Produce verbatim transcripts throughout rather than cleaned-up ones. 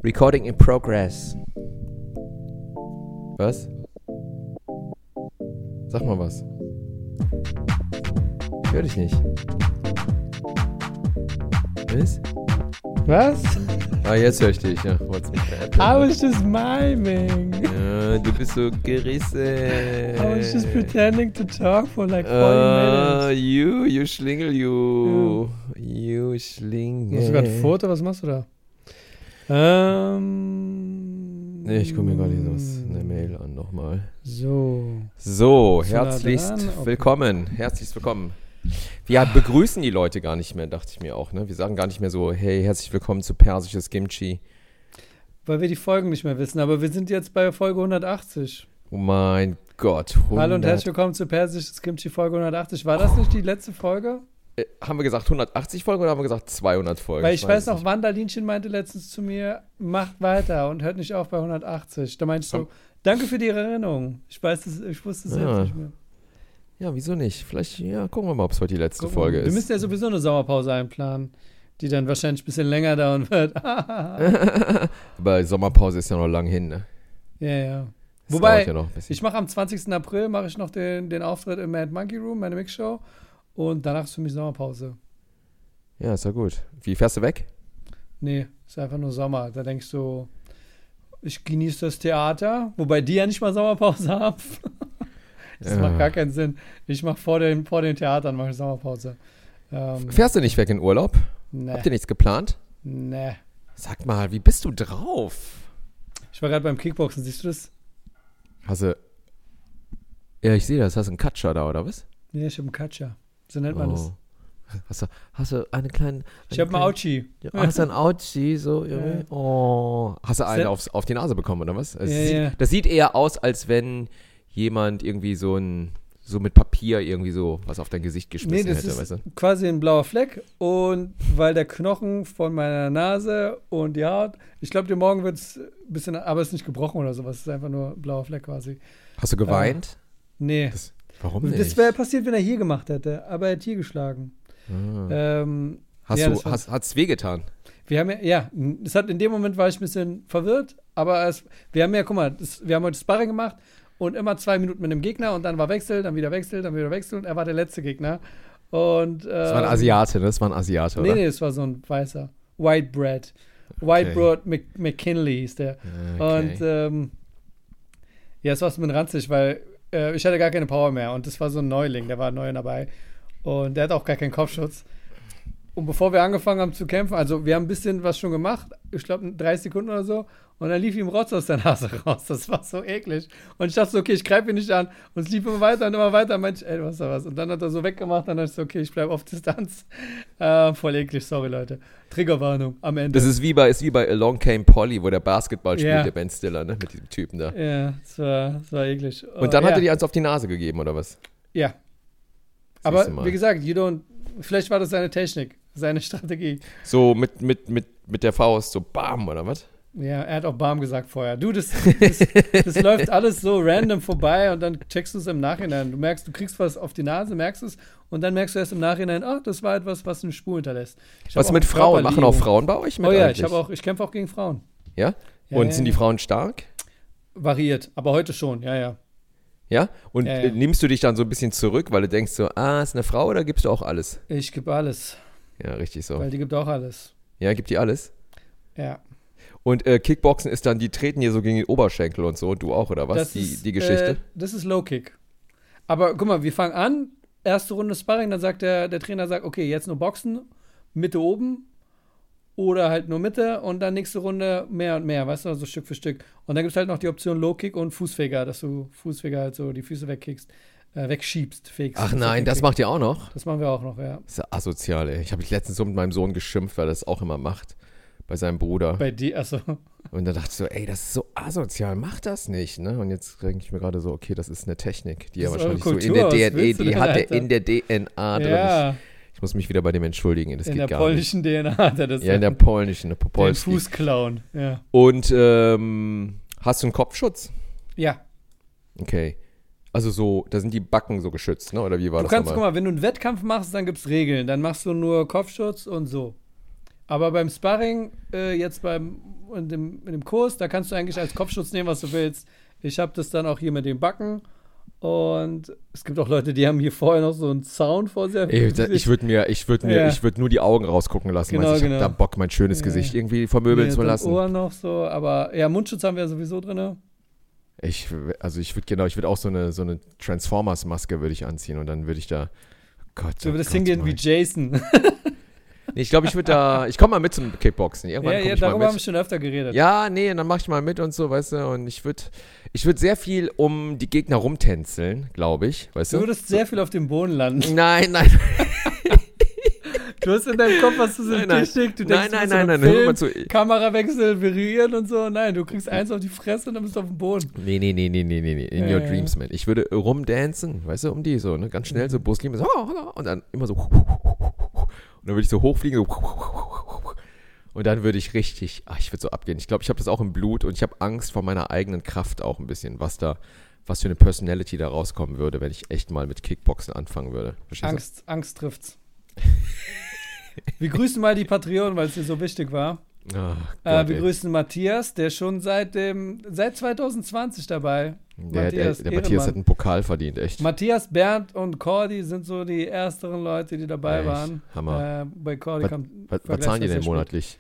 Recording in progress. Was? Sag mal was. Ich höre dich nicht. Was? Was? Ah, jetzt höre ich dich, ja. Wollt's mich veräppeln. I was just miming. Ja, du bist so gerissen. I was just pretending to talk for like forty Ah, minutes. you, you Schlingel, you. You Schlingel. Machst du gerade ein Foto? Was machst du da? Ähm. Nee, ich gucke mir gerade hier was in der Mail an nochmal. So. So, Bist du nah herzlichst dran? Okay. willkommen. Herzlichst willkommen. Wir begrüßen die Leute gar nicht mehr, dachte ich mir auch. Ne? Wir sagen gar nicht mehr so, hey, herzlich willkommen zu Persisches Kimchi. Weil wir die Folgen nicht mehr wissen, aber wir sind jetzt bei Folge hundertachtzig. Oh mein Gott. hundert Hallo und herzlich willkommen zu Persisches Kimchi Folge hundertachtzig. War das nicht die letzte Folge? Äh, haben wir gesagt hundertachtzig Folgen oder haben wir gesagt zweihundert Folgen? Weil ich, weiß noch, nicht. Wanderlinchen meinte letztens zu mir, macht weiter und hört nicht auf bei hundertachtzig. Da meinte ich so, Komm. danke für die Erinnerung. Ich weiß das, ich wusste es Ja. selbst nicht mehr. Ja, wieso nicht? Vielleicht, ja, gucken wir mal, ob es heute die letzte Guck mal, Folge wir ist. müssen ja sowieso eine Sommerpause einplanen, die dann wahrscheinlich ein bisschen länger dauern wird. Aber Sommerpause ist ja noch lang hin, ne? Ja, ja. Das Wobei, dauert ja noch ein bisschen. ich mache am zwanzigsten April mache ich noch den, den Auftritt im Mad Monkey Room, meine Mixshow. Und danach ist für mich Sommerpause. Ja, ist ja gut. Wie fährst du weg? Nee, ist einfach nur Sommer. Da denkst du, ich genieße das Theater, wobei die ja nicht mal Sommerpause haben. Das Ja. macht gar keinen Sinn. Ich mache vor den, vor den Theatern mache ich Sommerpause. Ähm, Fährst du nicht weg in Urlaub? nee, Habt ihr nichts geplant? nee. Sag mal, wie bist du drauf? Ich war gerade beim Kickboxen, siehst du das? Hast du. Ja, ich sehe das. Hast du einen Katscher da, oder was? Nee, ich habe einen Katscher. So nennt man das. Oh. Hast du, hast du eine kleine. Ich habe einen eine Auchi. kleine- Ja, hast du einen Auchi, so irgendwie? Ja. Oh. Hast du einen Sen- aufs, auf die Nase bekommen, oder was? Es Ja, sieht, ja. Das sieht eher aus, als wenn jemand irgendwie so ein. So mit Papier irgendwie so was auf dein Gesicht Nee, geschmissen das hätte, ist weißt du? quasi ein blauer Fleck. Und weil der Knochen von meiner Nase und die Haut, ich glaube, dir morgen wird es ein bisschen, aber es ist nicht gebrochen oder sowas. Es ist einfach nur ein blauer Fleck quasi. Hast du geweint? Nee. Das, warum nicht? Das wäre passiert, wenn er hier gemacht hätte. Aber er hat hier geschlagen. ah. Ähm, Hast ja, du, das war- hast, hat's wehgetan? wir haben ja, ja, es hat in dem Moment war ich ein bisschen verwirrt, aber es, wir haben ja, guck mal, das, wir haben heute Sparring gemacht und immer zwei Minuten mit einem Gegner und dann war Wechsel, dann wieder Wechsel, dann wieder Wechsel und er war der letzte Gegner. Und, Das war ein ähm, Asiate, ne? Das war ein Asiate, Nee, oder? nee, es war so ein weißer. White Bread. White Okay. Bread Mc, McKinley hieß der. Okay. Und ähm, ja, es war so ein bisschen ranzig, weil äh, ich hatte gar keine Power mehr und das war so ein Neuling, der war neu dabei. Und der hat auch gar keinen Kopfschutz. Und bevor wir angefangen haben zu kämpfen, also wir haben ein bisschen was schon gemacht, ich glaube dreißig Sekunden oder so, und dann lief ihm Rotz aus der Nase raus. Das war so eklig. Und ich dachte so, okay, ich greife ihn nicht an. Und es lief immer weiter und immer weiter. Und meinte ich, ey, was ist da was? Und dann hat er so weggemacht. Dann dachte ich so, okay, ich bleibe auf Distanz. Äh, voll eklig, sorry, Leute. Triggerwarnung am Ende. Das ist wie bei, ist wie bei Along Came Polly, wo der Basketball spielt, Ja. der Ben Stiller, ne? Mit diesem Typen da. Ja, das war, das war eklig. Und dann äh, hat ja. er dir eins auf die Nase gegeben, oder was? Ja. Siehst Aber du mal. wie gesagt, you don't, vielleicht war das seine Technik, seine Strategie. So mit, mit, mit, mit der Faust, so bam, oder was? Ja, er hat auch Bam gesagt vorher. Du, das, das, das läuft alles so random vorbei und dann checkst du es im Nachhinein. Du merkst, du kriegst was auf die Nase, merkst es und dann merkst du erst im Nachhinein, oh, das war etwas, was eine Spur hinterlässt. Ich hab Was auch mit eine Frauen? Machen auch Körperliebe. Frauen bei euch mit Oh ja, eigentlich? ich habe auch, ich kämpfe auch gegen Frauen. Ja? Ja, Und ja, sind die ja. Frauen stark? Variiert, aber heute schon, ja, ja. Ja? Und Ja, ja. äh, nimmst du dich dann so ein bisschen zurück, weil du denkst so, ah, ist eine Frau oder gibst du auch alles? Ich gebe alles, Ja, richtig so. weil die gibt auch alles. Ja, gibt die alles? Ja. Und äh, Kickboxen ist dann, die treten hier so gegen den Oberschenkel und so, und du auch, oder was? Das Die, ist, die Geschichte? Äh, das ist Low Kick. Aber guck mal, wir fangen an, erste Runde Sparring, dann sagt der, der Trainer, sagt, okay, jetzt nur Boxen, Mitte oben oder halt nur Mitte und dann nächste Runde mehr und mehr, weißt du, so Stück für Stück. Und dann gibt es halt noch die Option Low Kick und Fußfeger, dass du Fußfeger halt so die Füße wegkickst, äh, wegschiebst, fegst. Ach nein, das macht ihr auch noch? Das machen wir auch noch, ja. Das ist ja asozial, ey. Ich habe mich letztens so mit meinem Sohn geschimpft, weil er das auch immer macht. Bei seinem Bruder. Bei dir, also, Und da dachte ich so, ey, das ist so asozial, mach das nicht, ne? Und jetzt denke ich mir gerade so, okay, das ist eine Technik, die ja Das ist eure wahrscheinlich so in der Kultur, D was N A, willst du die denn, hat er Alter? in der D N A drin. ja, Ich, ich muss mich wieder bei dem entschuldigen, das in geht der gar polnischen D N A hat er das. nicht. Ja, in der polnischen, der den Popolski. Fuß klauen, ja. Und ähm, hast du einen Kopfschutz? Ja, Okay. Also so, da sind die Backen so geschützt, ne? Oder wie war du das kannst, guck nochmal? mal, wenn du einen Wettkampf machst, dann gibt es Regeln. Dann machst du nur Kopfschutz und so. Aber beim Sparring, äh, jetzt beim in dem, in dem Kurs, da kannst du eigentlich als Kopfschutz nehmen, was du willst. Ich habe das dann auch hier mit dem Backen. Und es gibt auch Leute, die haben hier vorher noch so einen Zaun vor sich. Ich, ich würde mir, ich würde mir, Ja. ich würde nur die Augen rausgucken lassen, Genau, weil ich genau. hab da Bock, mein schönes Ja. Gesicht irgendwie vermöbeln Nee, zu und lassen. Ohren noch so, aber ja, Mundschutz haben wir ja sowieso drin. Ich, also ich würde genau, ich würde auch so eine, so eine Transformers-Maske würde ich anziehen und dann würde ich da, Gott, Du oh würdest Gott, hingehen Mann. wie Jason. Nee, ich glaube, ich würde da, ich komme mal mit zum Kickboxen. Irgendwann Ja, komme ja, ich mal darüber haben wir mit. schon öfter geredet. Ja, nee, und dann mache ich mal mit und so, weißt du, und ich würde, ich würde sehr viel um die Gegner rumtänzeln, glaube ich, weißt Du du? würdest sehr viel auf dem Boden landen. Nein, nein, Du hast in deinem Kopf, was du so Nein, nein. Technik, du nein, denkst, nein, du nein, bist nein, in einem hör mal Film, zu. Kamerawechsel, berühren und so. Nein, du kriegst eins auf die Fresse und dann bist du auf dem Boden. Nee, nee, nee, nee, nee, nee, nee. In Ja, your ja. dreams, man. Ich würde rumdancen, weißt du, um die so, ne? Ganz schnell so Buslinie, so, und dann immer so. Und dann würde ich so hochfliegen, so. Und dann würde ich richtig, ach, ich würde so abgehen. Ich glaube, ich habe das auch im Blut und ich habe Angst vor meiner eigenen Kraft auch ein bisschen, was da, was für eine Personality da rauskommen würde, wenn ich echt mal mit Kickboxen anfangen würde. Verstehst du? Angst, Angst trifft's. Wir grüßen mal die Patreon, weil es dir so wichtig war. Ach, Äh, Gott, wir ey. grüßen Matthias, der schon seit dem seit zwanzig zwanzig dabei. Der, der, Matthias, der Matthias hat Ehrenmann. einen Pokal verdient, echt. Matthias, Bernd und Cordy sind so die ersteren Leute, die dabei Echt? waren. Hammer. Äh, bei Cordy Was- kommt Was, was Vergleich zahlen die sehr denn spät. monatlich?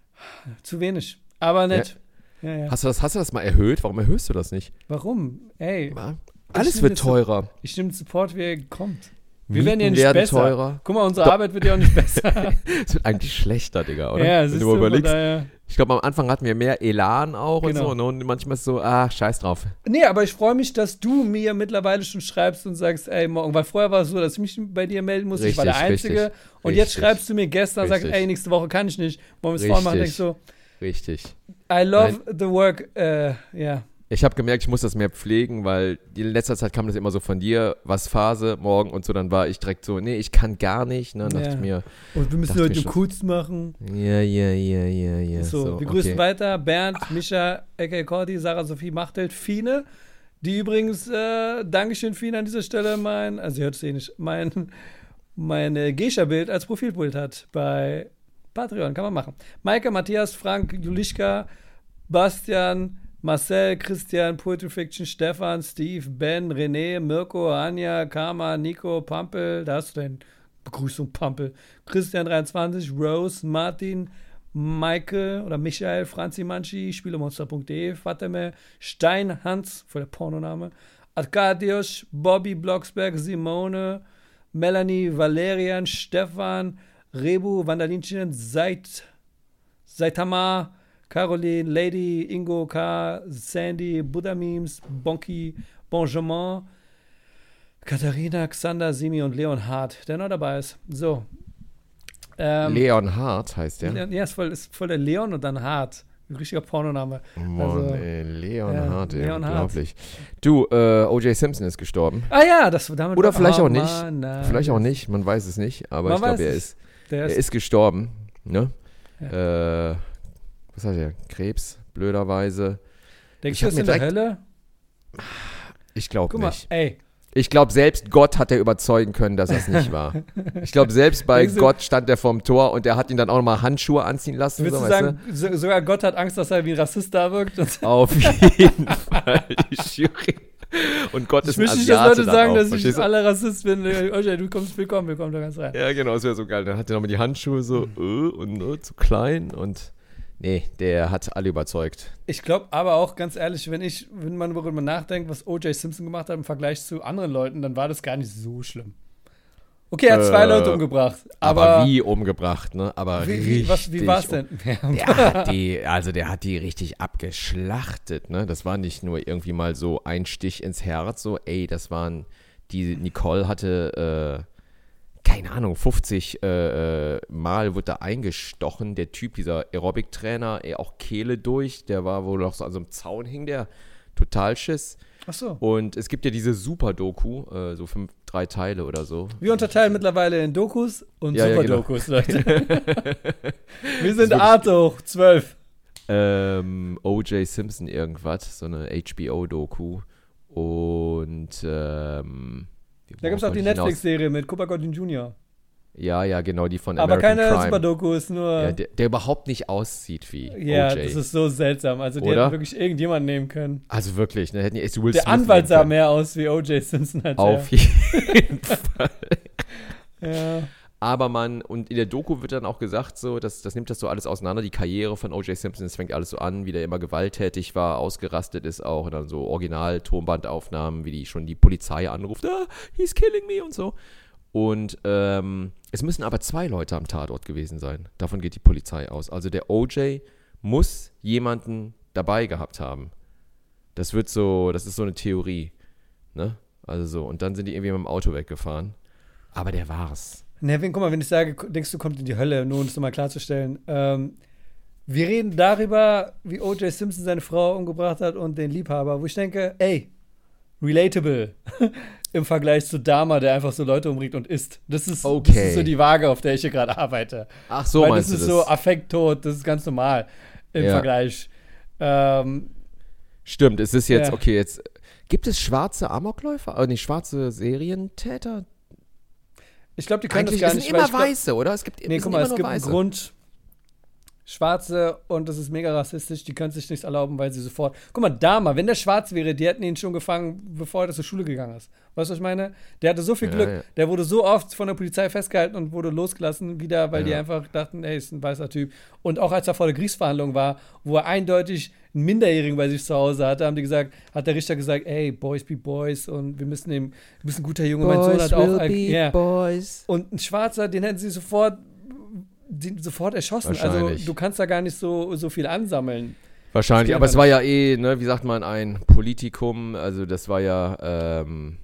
Zu wenig. Aber nett. Ja. Ja, Hast du, das, hast du das mal erhöht? Warum erhöhst du das nicht? Warum? Ey, Alles nehm wird jetzt so- teurer. ich nehme Support, wie er kommt. Wir Mieten werden ja nicht werden besser. teurer. Guck mal, unsere Arbeit wird ja auch nicht besser. Es wird eigentlich schlechter, Digga, oder? Ja, Wenn siehst du mal du, von überlegst. daher. Ich glaube, am Anfang hatten wir mehr Elan auch Genau. und so. Und manchmal ist es so, ach, scheiß drauf. Nee, aber ich freue mich, dass du mir mittlerweile schon schreibst und sagst, ey, morgen, weil vorher war es so, dass ich mich bei dir melden musste, ich war der Richtig, Einzige. richtig, und jetzt richtig. schreibst du mir gestern, sagst, Richtig. ey, nächste Woche kann ich nicht, wollen wir es vorher machen? Richtig. Denkst so, Richtig. I love the work, äh, ja. Ich habe gemerkt, ich muss das mehr pflegen, weil die in letzter Zeit kam das immer so von dir, was Phase, morgen und so. Dann war ich direkt so, nee, ich kann gar nicht. Ne? Dann dachte Ja. ich mir, Und wir müssen Dachte heute mir schon. kurz machen. ja, ja, ja, ja, ja. So, So, wir grüßen okay. weiter Bernd, Mischa, aka Cordy, Sarah Sophie Machtelt, Fine, die übrigens, äh, Dankeschön Fine an dieser Stelle, mein, also ihr hört es eh nicht, mein, mein äh, Geisha-Bild als Profilbild hat bei Patreon, kann man machen. Maike, Matthias, Frank, Julischka, Bastian, Marcel, Christian, Poetry Fiction, Stefan, Steve, Ben, René, Mirko, Anja, Karma, Nico, Pampel, da hast du deine Begrüßung, Pampel, Christian dreiundzwanzig, Rose, Martin, Michael oder Michael, Franzi Manchi, Spielemonster punkt de, Fateme, Stein, Hans, voll der Pornoname, Arkadiusz, Bobby Blocksberg, Simone, Melanie, Valerian, Stefan, Rebu, Vandalinchen, Seit, Saitama, Caroline, Lady, Ingo, K, Sandy, Buddha Memes, Bonki, Bonjour, Katharina, Xander, Simi und Leon Hart, der noch dabei ist. So. Ähm, Leon Hart heißt der. Ja, ist voll, ist voll der Leon und dann Hart. Ein richtiger Pornoname. Mann, also, ey, Leon ja, Hart, ey, Leon Hart. unglaublich. Du, äh, O J Simpson ist gestorben. Ah ja, das damit Oder vielleicht oh, auch nicht. Mann, nein. Vielleicht auch nicht, man weiß es nicht. Aber Man ich glaube, weiß er es. ist, Der er ist, ist gestorben. Ne? Äh, was hat er? Krebs, blöderweise. denkst ich du, hab ist mir in der direkt- Hölle? Ich glaube Guck mal, nicht. ey, Ich glaube, selbst Gott hat er überzeugen können, dass das nicht war. Ich glaube, selbst bei Denkst du- Gott stand er vorm Tor und er hat ihn dann auch nochmal Handschuhe anziehen lassen. willst So, du weißt sagen, so, sogar Gott hat Angst, dass er wie ein Rassist da wirkt? Und du? Auf jeden Fall. Ich schwöre. Und Gott ich ist ein möchte nicht, dass Asiate Leute dann sagen, auch, dass ich verstehst du? alle Rassist bin. Äh, Okay, du kommst willkommen, willkommen da ganz rein. Ja, genau, das wäre so geil. Dann hat er nochmal die Handschuhe so äh, und äh, zu klein und nee, der hat alle überzeugt. Ich glaube aber auch, ganz ehrlich, wenn ich, wenn man darüber nachdenkt, was O J Simpson gemacht hat im Vergleich zu anderen Leuten, dann war das gar nicht so schlimm. Okay, er hat zwei Äh, Leute umgebracht, aber, Aber, wie umgebracht, ne? Aber wie, richtig. wie, was, wie war es denn? Der hat die, also der hat die richtig abgeschlachtet, ne? Das war nicht nur irgendwie mal so ein Stich ins Herz, so, ey, das waren, die Nicole hatte, äh, keine Ahnung, fünfzig äh, äh, Mal wurde da eingestochen. Der Typ, dieser Aerobic-Trainer, ey, auch Kehle durch, der war wohl noch so an so einem Zaun hing, der total Schiss. Ach so. Und es gibt ja diese Super-Doku, äh, so fünf, drei Teile oder so. Wir unterteilen mittlerweile in Dokus und Ja, ja, Super-Dokus, Leute. Wir sind wirklich- Arte hoch, zwölf. Ähm, O J Simpson irgendwas, so eine H B O-Doku. Und ähm, Da gibt es auch die Netflix-Serie mit Cooper Gordon Junior Ja, ja, genau, die von Aber American keine Crime. Super-Doku, ist nur. Ja, der, der überhaupt nicht aussieht wie Ja, O J. das ist so seltsam. Also, die Oder? hätten wirklich irgendjemanden nehmen können. Also wirklich, ne? Hätten die echt Will Der Smith Anwalt nehmen sah können. mehr aus wie O J Simpson als Auf er. jeden Fall. Ja. Aber man, und in der Doku wird dann auch gesagt, so, das, das nimmt das so alles auseinander, die Karriere von O J Simpson, es fängt alles so an, wie der immer gewalttätig war, ausgerastet ist auch, und dann so Original-Tonbandaufnahmen, wie die schon die Polizei anruft, ah, he's killing me und so. Und ähm, es müssen aber zwei Leute am Tatort gewesen sein. Davon geht die Polizei aus. Also der O J muss jemanden dabei gehabt haben. Das wird so, das ist so eine Theorie. Ne? Also so, und dann sind die irgendwie mit dem Auto weggefahren. Aber der war's. Nevin, guck mal, wenn ich sage, denkst du, kommt in die Hölle, nur um es nochmal klarzustellen. Ähm, wir reden darüber, wie O J Simpson seine Frau umgebracht hat und den Liebhaber, wo ich denke, ey, relatable im Vergleich zu Dahmer, der einfach so Leute umbringt und isst. Das ist, Okay. das ist so die Waage, auf der ich hier gerade arbeite. Ach so, Weil meinst das du ist das? so Affekttod, das ist ganz normal im Ja. Vergleich. Ähm, Stimmt, es ist jetzt, Ja. okay, jetzt, gibt es schwarze Amokläufer, äh, nicht schwarze Serientäter? ich glaube, die können Eigentlich das gar es nicht. sind weil immer ich glaub, Weiße, oder? Es gibt, Nee, es guck sind mal, immer es nur gibt einen Weiße. Grund. Schwarze, und das ist mega rassistisch, die können sich nichts erlauben, weil sie sofort. Guck mal, Dahmer, wenn der schwarz wäre, die hätten ihn schon gefangen, bevor er zur Schule gegangen ist. Weißt du, was ich meine? Der hatte so viel Ja, Glück, ja. der wurde so oft von der Polizei festgehalten und wurde losgelassen, wieder, weil die Ja. einfach dachten, ey, ist ein weißer Typ. Und auch als er vor der Gerichtsverhandlung war, wo er eindeutig einen Minderjährigen bei sich zu Hause hatte, haben die gesagt, hat der Richter gesagt, ey, Boys be Boys, und wir müssen dem, du bist ein guter Junge, mein Sohn hat auch. Ja. boys. Und ein Schwarzer, den hätten sie sofort, die, sofort erschossen. Also Wahrscheinlich. du kannst da gar nicht so, so viel ansammeln. Wahrscheinlich, Das aber geht es war ja eh, ne, wie sagt man, ein Politikum, also das war ja, ähm,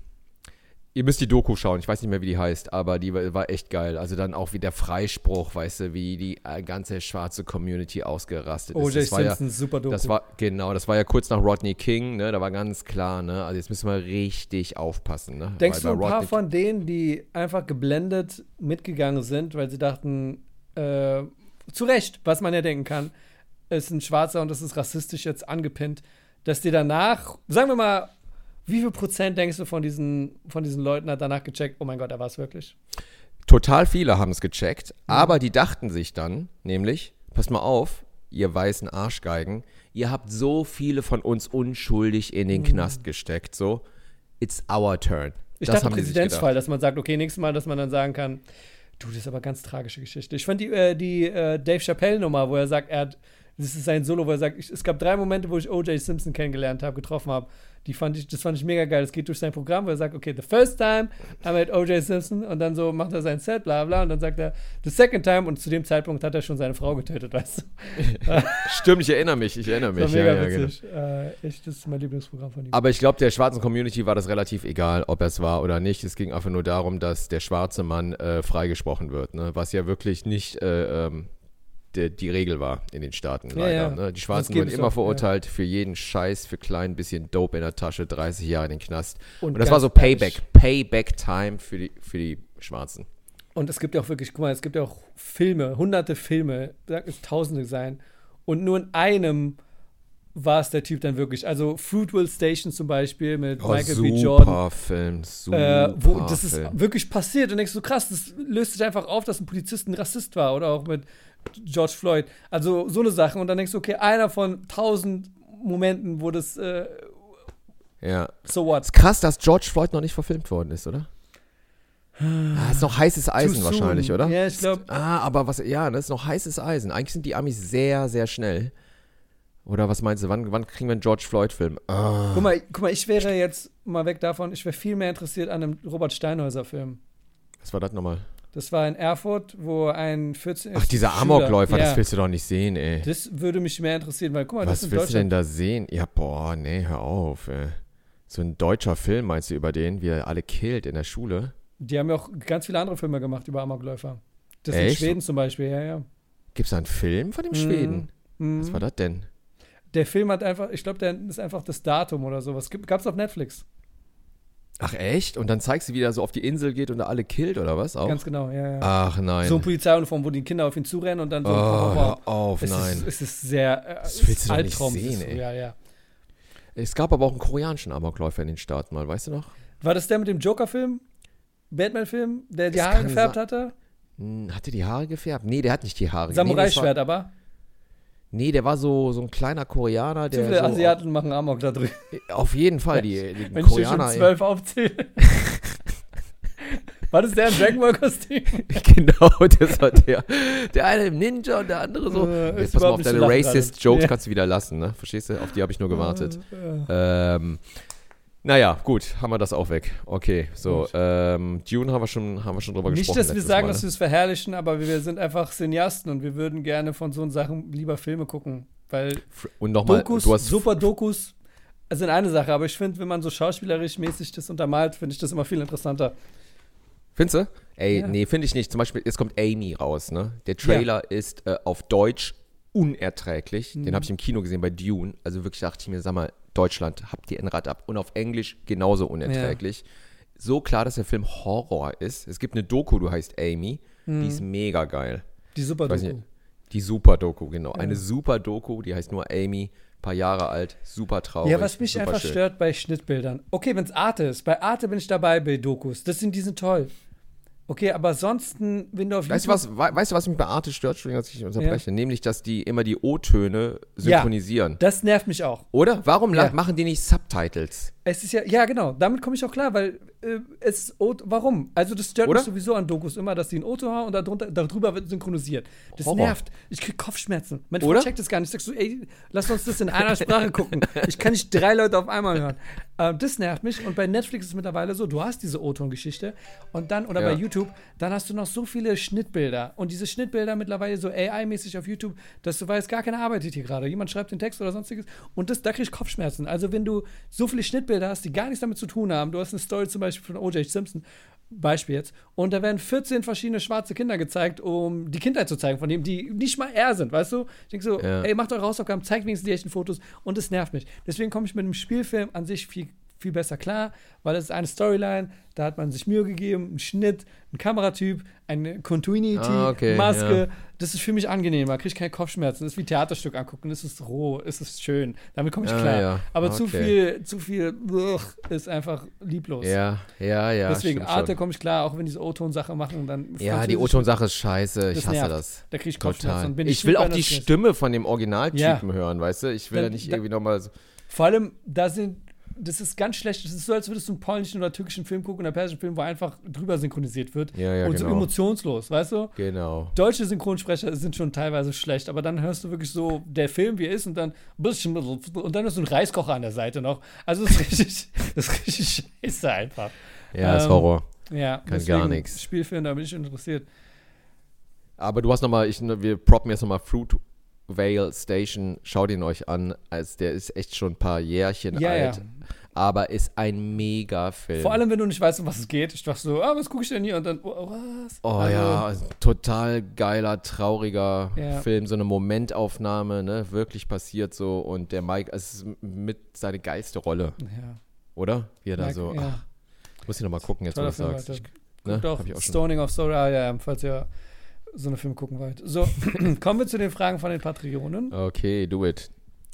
ihr müsst die Doku schauen, ich weiß nicht mehr, wie die heißt, aber die war, war echt geil. Also dann auch wie der Freispruch, weißt du, wie die äh, ganze schwarze Community ausgerastet O ist. J Das war ja, Simpson, super Doku. das war, genau, das war ja kurz nach Rodney King, ne, da war ganz klar, ne, also jetzt müssen wir richtig aufpassen, ne. Denkst du, Weil ein bei paar Rodney- von denen, die einfach geblendet mitgegangen sind, weil sie dachten, äh, zu Recht, was man ja denken kann, ist ein Schwarzer und das ist rassistisch jetzt angepinnt, dass die danach, sagen wir mal, wie viel Prozent denkst du von diesen, von diesen Leuten hat danach gecheckt, oh mein Gott, er war es wirklich? Total viele haben es gecheckt, aber die dachten sich dann, nämlich, pass mal auf, ihr weißen Arschgeigen, ihr habt so viele von uns unschuldig in den Mhm. Knast gesteckt, so, it's our turn. Ich Das dachte haben die sich Präzedenzfall, gedacht. dass man sagt, okay, nächstes Mal, dass man dann sagen kann, du, das ist aber eine ganz tragische Geschichte. Ich fand die, äh, die äh, Dave Chappelle-Nummer, wo er sagt, er hat, das ist sein Solo, wo er sagt, ich, es gab drei Momente, wo ich O J Simpson kennengelernt habe, getroffen habe. Die fand ich, das fand ich mega geil. Es geht durch sein Programm, wo er sagt, okay, the first time I met O J Simpson, und dann so macht er sein Set, bla bla, und dann sagt er, the second time, und zu dem Zeitpunkt hat er schon seine Frau getötet, weißt du. Stimmt, ich erinnere mich, ich erinnere Das mich. war mega Ja, ja, genau. witzig. Äh, echt, das ist mein Lieblingsprogramm von ihm. Aber ich glaube, der schwarzen Community war das relativ egal, ob er es war oder nicht. Es ging einfach nur darum, dass der schwarze Mann äh, freigesprochen wird, ne? Was ja wirklich nicht äh, ähm, die, die Regel war in den Staaten, Ja, leider. ja. Ne? Die Das Schwarzen gibt wurden es immer auch, verurteilt für jeden Scheiß, für klein bisschen Dope in der Tasche, dreißig Jahre in den Knast. Und Und das ganz war so ehrlich, Payback, Payback-Time für die, für die Schwarzen. Und es gibt ja auch wirklich, guck mal, es gibt ja auch Filme, hunderte Filme, da es tausende sein. Und nur in einem war es der Typ dann wirklich. Also Fruitvale Station zum Beispiel mit Oh, Michael B. super Jordan. Film, super Äh, wo, das ist Film. wirklich passiert. Und denkst du, krass, das löst sich einfach auf, dass ein Polizist ein Rassist war. Oder auch mit George Floyd. Also so eine Sache. Und dann denkst du, okay, einer von tausend Momenten, wo das, äh, Ja. so what? Ist krass, dass George Floyd noch nicht verfilmt worden ist, oder? Ah, ist noch heißes Eisen soon. wahrscheinlich, oder? Ja, ich glaub- Ah, aber was, ja, das ist noch heißes Eisen. Eigentlich sind die Amis sehr, sehr schnell. Oder was meinst du, wann, wann kriegen wir einen George Floyd-Film? Ah. Guck mal, guck mal, ich wäre jetzt mal weg davon, ich wäre viel mehr interessiert an einem Robert Steinhäuser-Film. Was war das nochmal? Das war in Erfurt, wo ein vierzehn Ach, dieser Schüler- Amokläufer, ja, das willst du doch nicht sehen, ey. Das würde mich mehr interessieren, weil guck mal, das Was ist in willst du denn Deutschland. da sehen? Ja, boah, nee, hör auf, ey. So ein deutscher Film, meinst du, über den, wie er alle killt in der Schule? Die haben ja auch ganz viele andere Filme gemacht über Amokläufer. Das in Echt? Schweden zum Beispiel, ja, ja. Gibt's da einen Film von dem Schweden? Mhm. Was war das denn? Der Film hat einfach, ich glaube, der ist einfach das Datum oder sowas. Gibt, gab's auf Netflix. Ach, echt? Und dann zeigst du, wie er so auf die Insel geht und da alle killt, oder was? Auch? Ganz genau, ja, ja. Ach, nein. So eine Polizeiuniform, wo die Kinder auf ihn zurennen und dann so. oh, wow, wow. hör auf, Es nein. ist, es ist sehr. Äh, Das willst du doch nicht Albtraum, sehen, ist so, ey. Ja, ja. Es gab aber auch einen koreanischen Amokläufer in den Staaten mal, weißt du noch? War das der mit dem Joker-Film? Batman-Film, der die Es Haare kann gefärbt sein- hatte? Hm, Hatte die Haare gefärbt? Nee, der hat nicht die Haare. Nee, das war, Samurai-Schwert aber. nee, der war so, so ein kleiner Koreaner, Zu der viele so, Asiaten machen Amok da drüben. auf jeden Fall, die, die Wenn ich hier schon Koreaner. ey. zwölf aufzähle. War das der im Dragon Ball Kostüm? Genau, das war der. Der eine im Ninja und der andere so. Äh, Jetzt ist pass mal überhaupt auf, nicht zu deine lachen Racist-Jokes gerade. kannst du wieder lassen, ne? Verstehst du? Auf die habe ich nur gewartet. Ja. Ähm, naja, gut, haben wir das auch weg. Okay, so. Gut. Ähm, Dune haben wir schon, haben wir schon drüber Nicht, gesprochen. dass wir letztes sagen, Mal, dass wir es verherrlichen, aber wir sind einfach Cineasten und wir würden gerne von so Sachen lieber Filme gucken. Weil Und nochmal, Dokus, du hast. super Dokus sind eine Sache, aber ich finde, wenn man so schauspielerisch mäßig das untermalt, finde ich das immer viel interessanter. Findest du? Ey, Ja. nee, finde ich nicht. Zum Beispiel, jetzt kommt Amy raus, ne? Der Trailer ist äh, auf Deutsch unerträglich. Mhm. Den habe ich im Kino gesehen bei Dune. Also wirklich dachte ich mir, sag mal, Deutschland, habt ihr ein Rad ab? Und auf Englisch genauso unerträglich. So klar, dass der Film Horror ist. Es gibt eine Doku, du heißt Amy. Die ist mega geil. Die super Ich weiß Doku. nicht, die Super-Doku, genau. Ja. Eine Super-Doku, die heißt nur Amy. Paar Jahre alt, super traurig. Ja, was mich super einfach schön. stört bei Schnittbildern. Okay, wenn es Arte ist. Bei Arte bin ich dabei bei Dokus. Das sind, die sind toll. Okay, aber ansonsten, wenn du auf Weißt du, YouTube- was, we- weißt du, was mich bei Arte stört? Entschuldigung, dass ich unterbreche. Nämlich, dass die immer die O-Töne synchronisieren. Das nervt mich auch. Oder? Warum la- Ja. machen die nicht Subtitles? Es ist ja, ja genau, damit komme ich auch klar, weil äh, es ist, O- warum? Also das stört Oder? mich sowieso an Dokus immer, dass die ein O-Ton haben und darunter, darüber wird synchronisiert. Das Horror. nervt. Ich krieg Kopfschmerzen. Mein Frau Oder? checkt das gar nicht. Ich sag so, ey, lass uns das in einer Sprache gucken. Ich kann nicht drei Leute auf einmal hören. Ähm, das nervt mich und bei Netflix ist es mittlerweile so, du hast diese O-Ton-Geschichte und dann, oder Ja. bei YouTube, dann hast du noch so viele Schnittbilder und diese Schnittbilder mittlerweile so A I-mäßig auf YouTube, dass du weißt, gar keiner arbeitet hier gerade. Jemand schreibt den Text oder sonstiges und das, da krieg ich Kopfschmerzen. Also wenn du so viele Schnittbilder hast, die gar nichts damit zu tun haben, du hast eine Story zum Beispiel von O J Simpson, Beispiel jetzt, und da werden vierzehn verschiedene schwarze Kinder gezeigt, um die Kindheit zu zeigen, von dem, die nicht mal er sind, weißt du? Ich denke so, Ja. ey, macht eure Hausaufgaben, zeigt wenigstens die echten Fotos und das nervt mich. Deswegen komme ich mit einem Spielfilm an sich viel, viel besser klar, weil es ist eine Storyline, da hat man sich Mühe gegeben, einen Schnitt, ein Kameratyp, eine Continuity, Ah, okay, Maske. ja. Das ist für mich angenehmer, kriege ich keine Kopfschmerzen. Das ist wie ein Theaterstück angucken, es ist roh, es ist schön. Damit komme ich Ah, klar. ja. Aber zu Okay. viel, zu viel ugh, ist einfach lieblos. Ja, ja, ja. Deswegen stimmt Arte schon. komme ich klar, auch wenn diese O-Ton-Sache machen, dann Ja, die Französisch- O-Ton-Sache ist scheiße. Ich Das hasse nervt. das. Da kriege ich Kopfschmerzen. Total. und bin Ich will auch super die nervös. Stimme von dem Originaltypen Ja. hören, weißt du? Ich will Da- ja nicht da- irgendwie nochmal so. Vor allem, da sind, das ist ganz schlecht. Das ist so, als würdest du einen polnischen oder türkischen Film gucken, oder persischen Film, wo einfach drüber synchronisiert wird. Ja, ja, und so genau. emotionslos, weißt du? Genau. Deutsche Synchronsprecher sind schon teilweise schlecht, aber dann hörst du wirklich so, der Film, wie er ist, und dann und dann ist so ein Reiskocher an der Seite noch. Also das ist richtig, das ist richtig scheiße einfach. Ja, ist Ähm, Horror. Ja, Kann gar nix. Spielfilm, da bin ich interessiert. Aber du hast nochmal, ich, wir proppen jetzt nochmal Fruit Vale Station. Schaut ihn euch an. Also der ist echt schon ein paar Jährchen Ja, alt. ja. Aber ist ein Mega-Film. Vor allem, wenn du nicht weißt, um was es geht. Ich dachte so, ah, was gucke ich denn hier? Und dann, oh, was? Oh Also, ja, total geiler, trauriger Ja. Film, so eine Momentaufnahme, ne, wirklich passiert so und der Mike, es ist mit seine geilste Rolle, Ja. oder? Wie er da Mike, so, ja. ach, muss ich nochmal gucken, jetzt wo Toller du Film, sagst. Leute. Ich, ne, Doch, hab ich auch schon. Stoning of Soul, ah, ja, falls ihr so eine Filme gucken wollt. So, kommen wir zu den Fragen von den Patreonen. Okay, do it.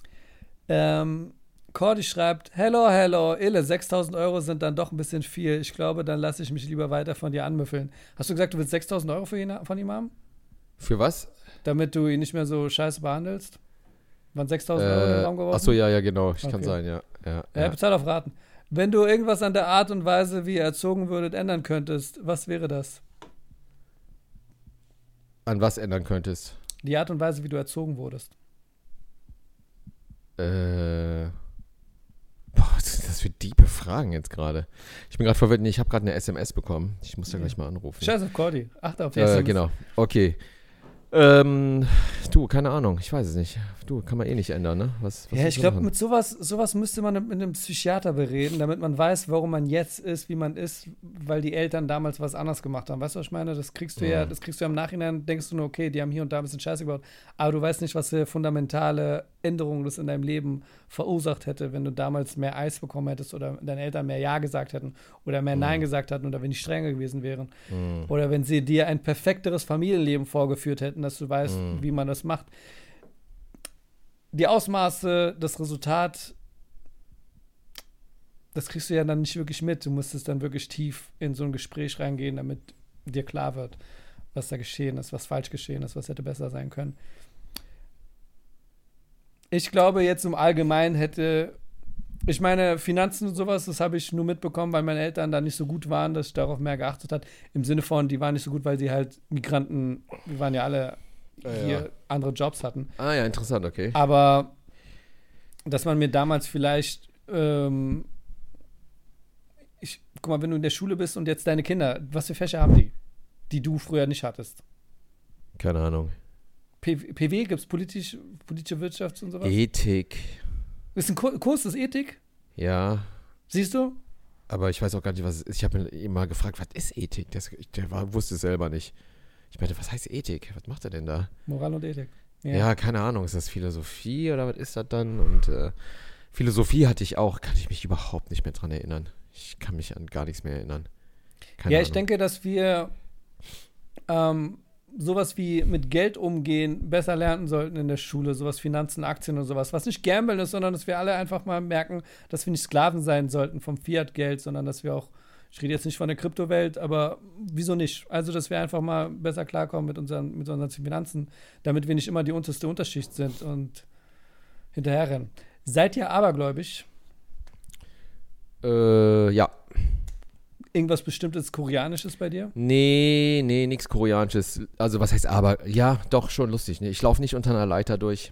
Ähm, Cordy schreibt, hello, hello, Ille, sechstausend Euro sind dann doch ein bisschen viel. Ich glaube, dann lasse ich mich lieber weiter von dir anmüffeln. Hast du gesagt, du willst sechstausend Euro für ihn, von ihm haben? Für was? Damit du ihn nicht mehr so scheiße behandelst? Waren sechstausend Euro in den Äh, Raum geworfen? achso, ja, ja, genau, ich kann Okay. sein, ja. ja, Er ja. bezahlt auf Raten. Wenn du irgendwas an der Art und Weise, wie ihr erzogen würdet, ändern könntest, was wäre das? An was ändern könntest? Die Art und Weise, wie du erzogen wurdest. Äh, boah, was sind das für diepe Fragen jetzt gerade? Ich bin gerade verwirrt, nee, ich habe gerade eine S M S bekommen. Ich muss da Ja. gleich mal anrufen. Scheiß auf Cordy. Achte auf die Ja, S M S. genau. Okay. Ähm, du, keine Ahnung, ich weiß es nicht. Du, kann man eh nicht ändern, ne? Was, was Ja, willst ich du glaube, machen? mit sowas, sowas müsste man mit einem Psychiater bereden, damit man weiß, warum man jetzt ist, wie man ist, weil die Eltern damals was anders gemacht haben. Weißt du, was ich meine? Das kriegst du ja, Ja. das kriegst du ja im Nachhinein, denkst du nur, okay, die haben hier und da ein bisschen Scheiße gebaut, aber du weißt nicht, was für fundamentale Änderungen das in deinem Leben verursacht hätte, wenn du damals mehr Eis bekommen hättest oder deine Eltern mehr Ja gesagt hätten oder mehr Nein gesagt hatten oder wenn die strenger gewesen wären. Mhm. Oder wenn sie dir ein perfekteres Familienleben vorgeführt hätten, dass du weißt, Mhm. wie man das macht. Die Ausmaße, das Resultat, das kriegst du ja dann nicht wirklich mit. Du musst es dann wirklich tief in so ein Gespräch reingehen, damit dir klar wird. was da geschehen ist, was falsch geschehen ist, was hätte besser sein können. Ich glaube, jetzt im Allgemeinen hätte, ich meine, Finanzen und sowas, das habe ich nur mitbekommen, weil meine Eltern da nicht so gut waren, dass ich darauf mehr geachtet habe. Im Sinne von, die waren nicht so gut, weil sie halt Migranten, wir waren ja alle Ja, hier, ja. andere Jobs hatten. Ah ja, interessant, okay. Aber dass man mir damals vielleicht, ähm, ich, guck mal, wenn du in der Schule bist und jetzt deine Kinder, was für Fächer haben die, die du früher nicht hattest? Keine Ahnung. P W, gibt es politisch, politische Wirtschaft und sowas? Ethik, Ist ein Ku- Kurs, das ist Ethik? ja. Siehst du? Aber ich weiß auch gar nicht, was es ist. Ich habe mir immer gefragt, was ist Ethik? Das, ich, der war, wusste es selber nicht. Ich meinte, was heißt Ethik? Was macht er denn da? Moral und Ethik. Ja, keine Ahnung. Ist das Philosophie oder was ist das dann? Und äh, Philosophie hatte ich auch, kann ich mich überhaupt nicht mehr dran erinnern. Ich kann mich an gar nichts mehr erinnern. Keine Ja, Ahnung. ich denke, dass wir ähm, sowas wie mit Geld umgehen besser lernen sollten in der Schule, sowas Finanzen, Aktien und sowas, was nicht Gambeln ist, sondern dass wir alle einfach mal merken, dass wir nicht Sklaven sein sollten vom Fiat-Geld, sondern dass wir auch, ich rede jetzt nicht von der Kryptowelt, aber wieso nicht? Also, dass wir einfach mal besser klarkommen mit unseren, mit unseren Finanzen, damit wir nicht immer die unterste Unterschicht sind und hinterherrennen. Seid ihr abergläubig? Äh, ja. Irgendwas Bestimmtes Koreanisches bei dir? Nee, nee, nichts Koreanisches. Also was heißt aber, ja, doch, schon lustig. Ne? Ich laufe nicht unter einer Leiter durch.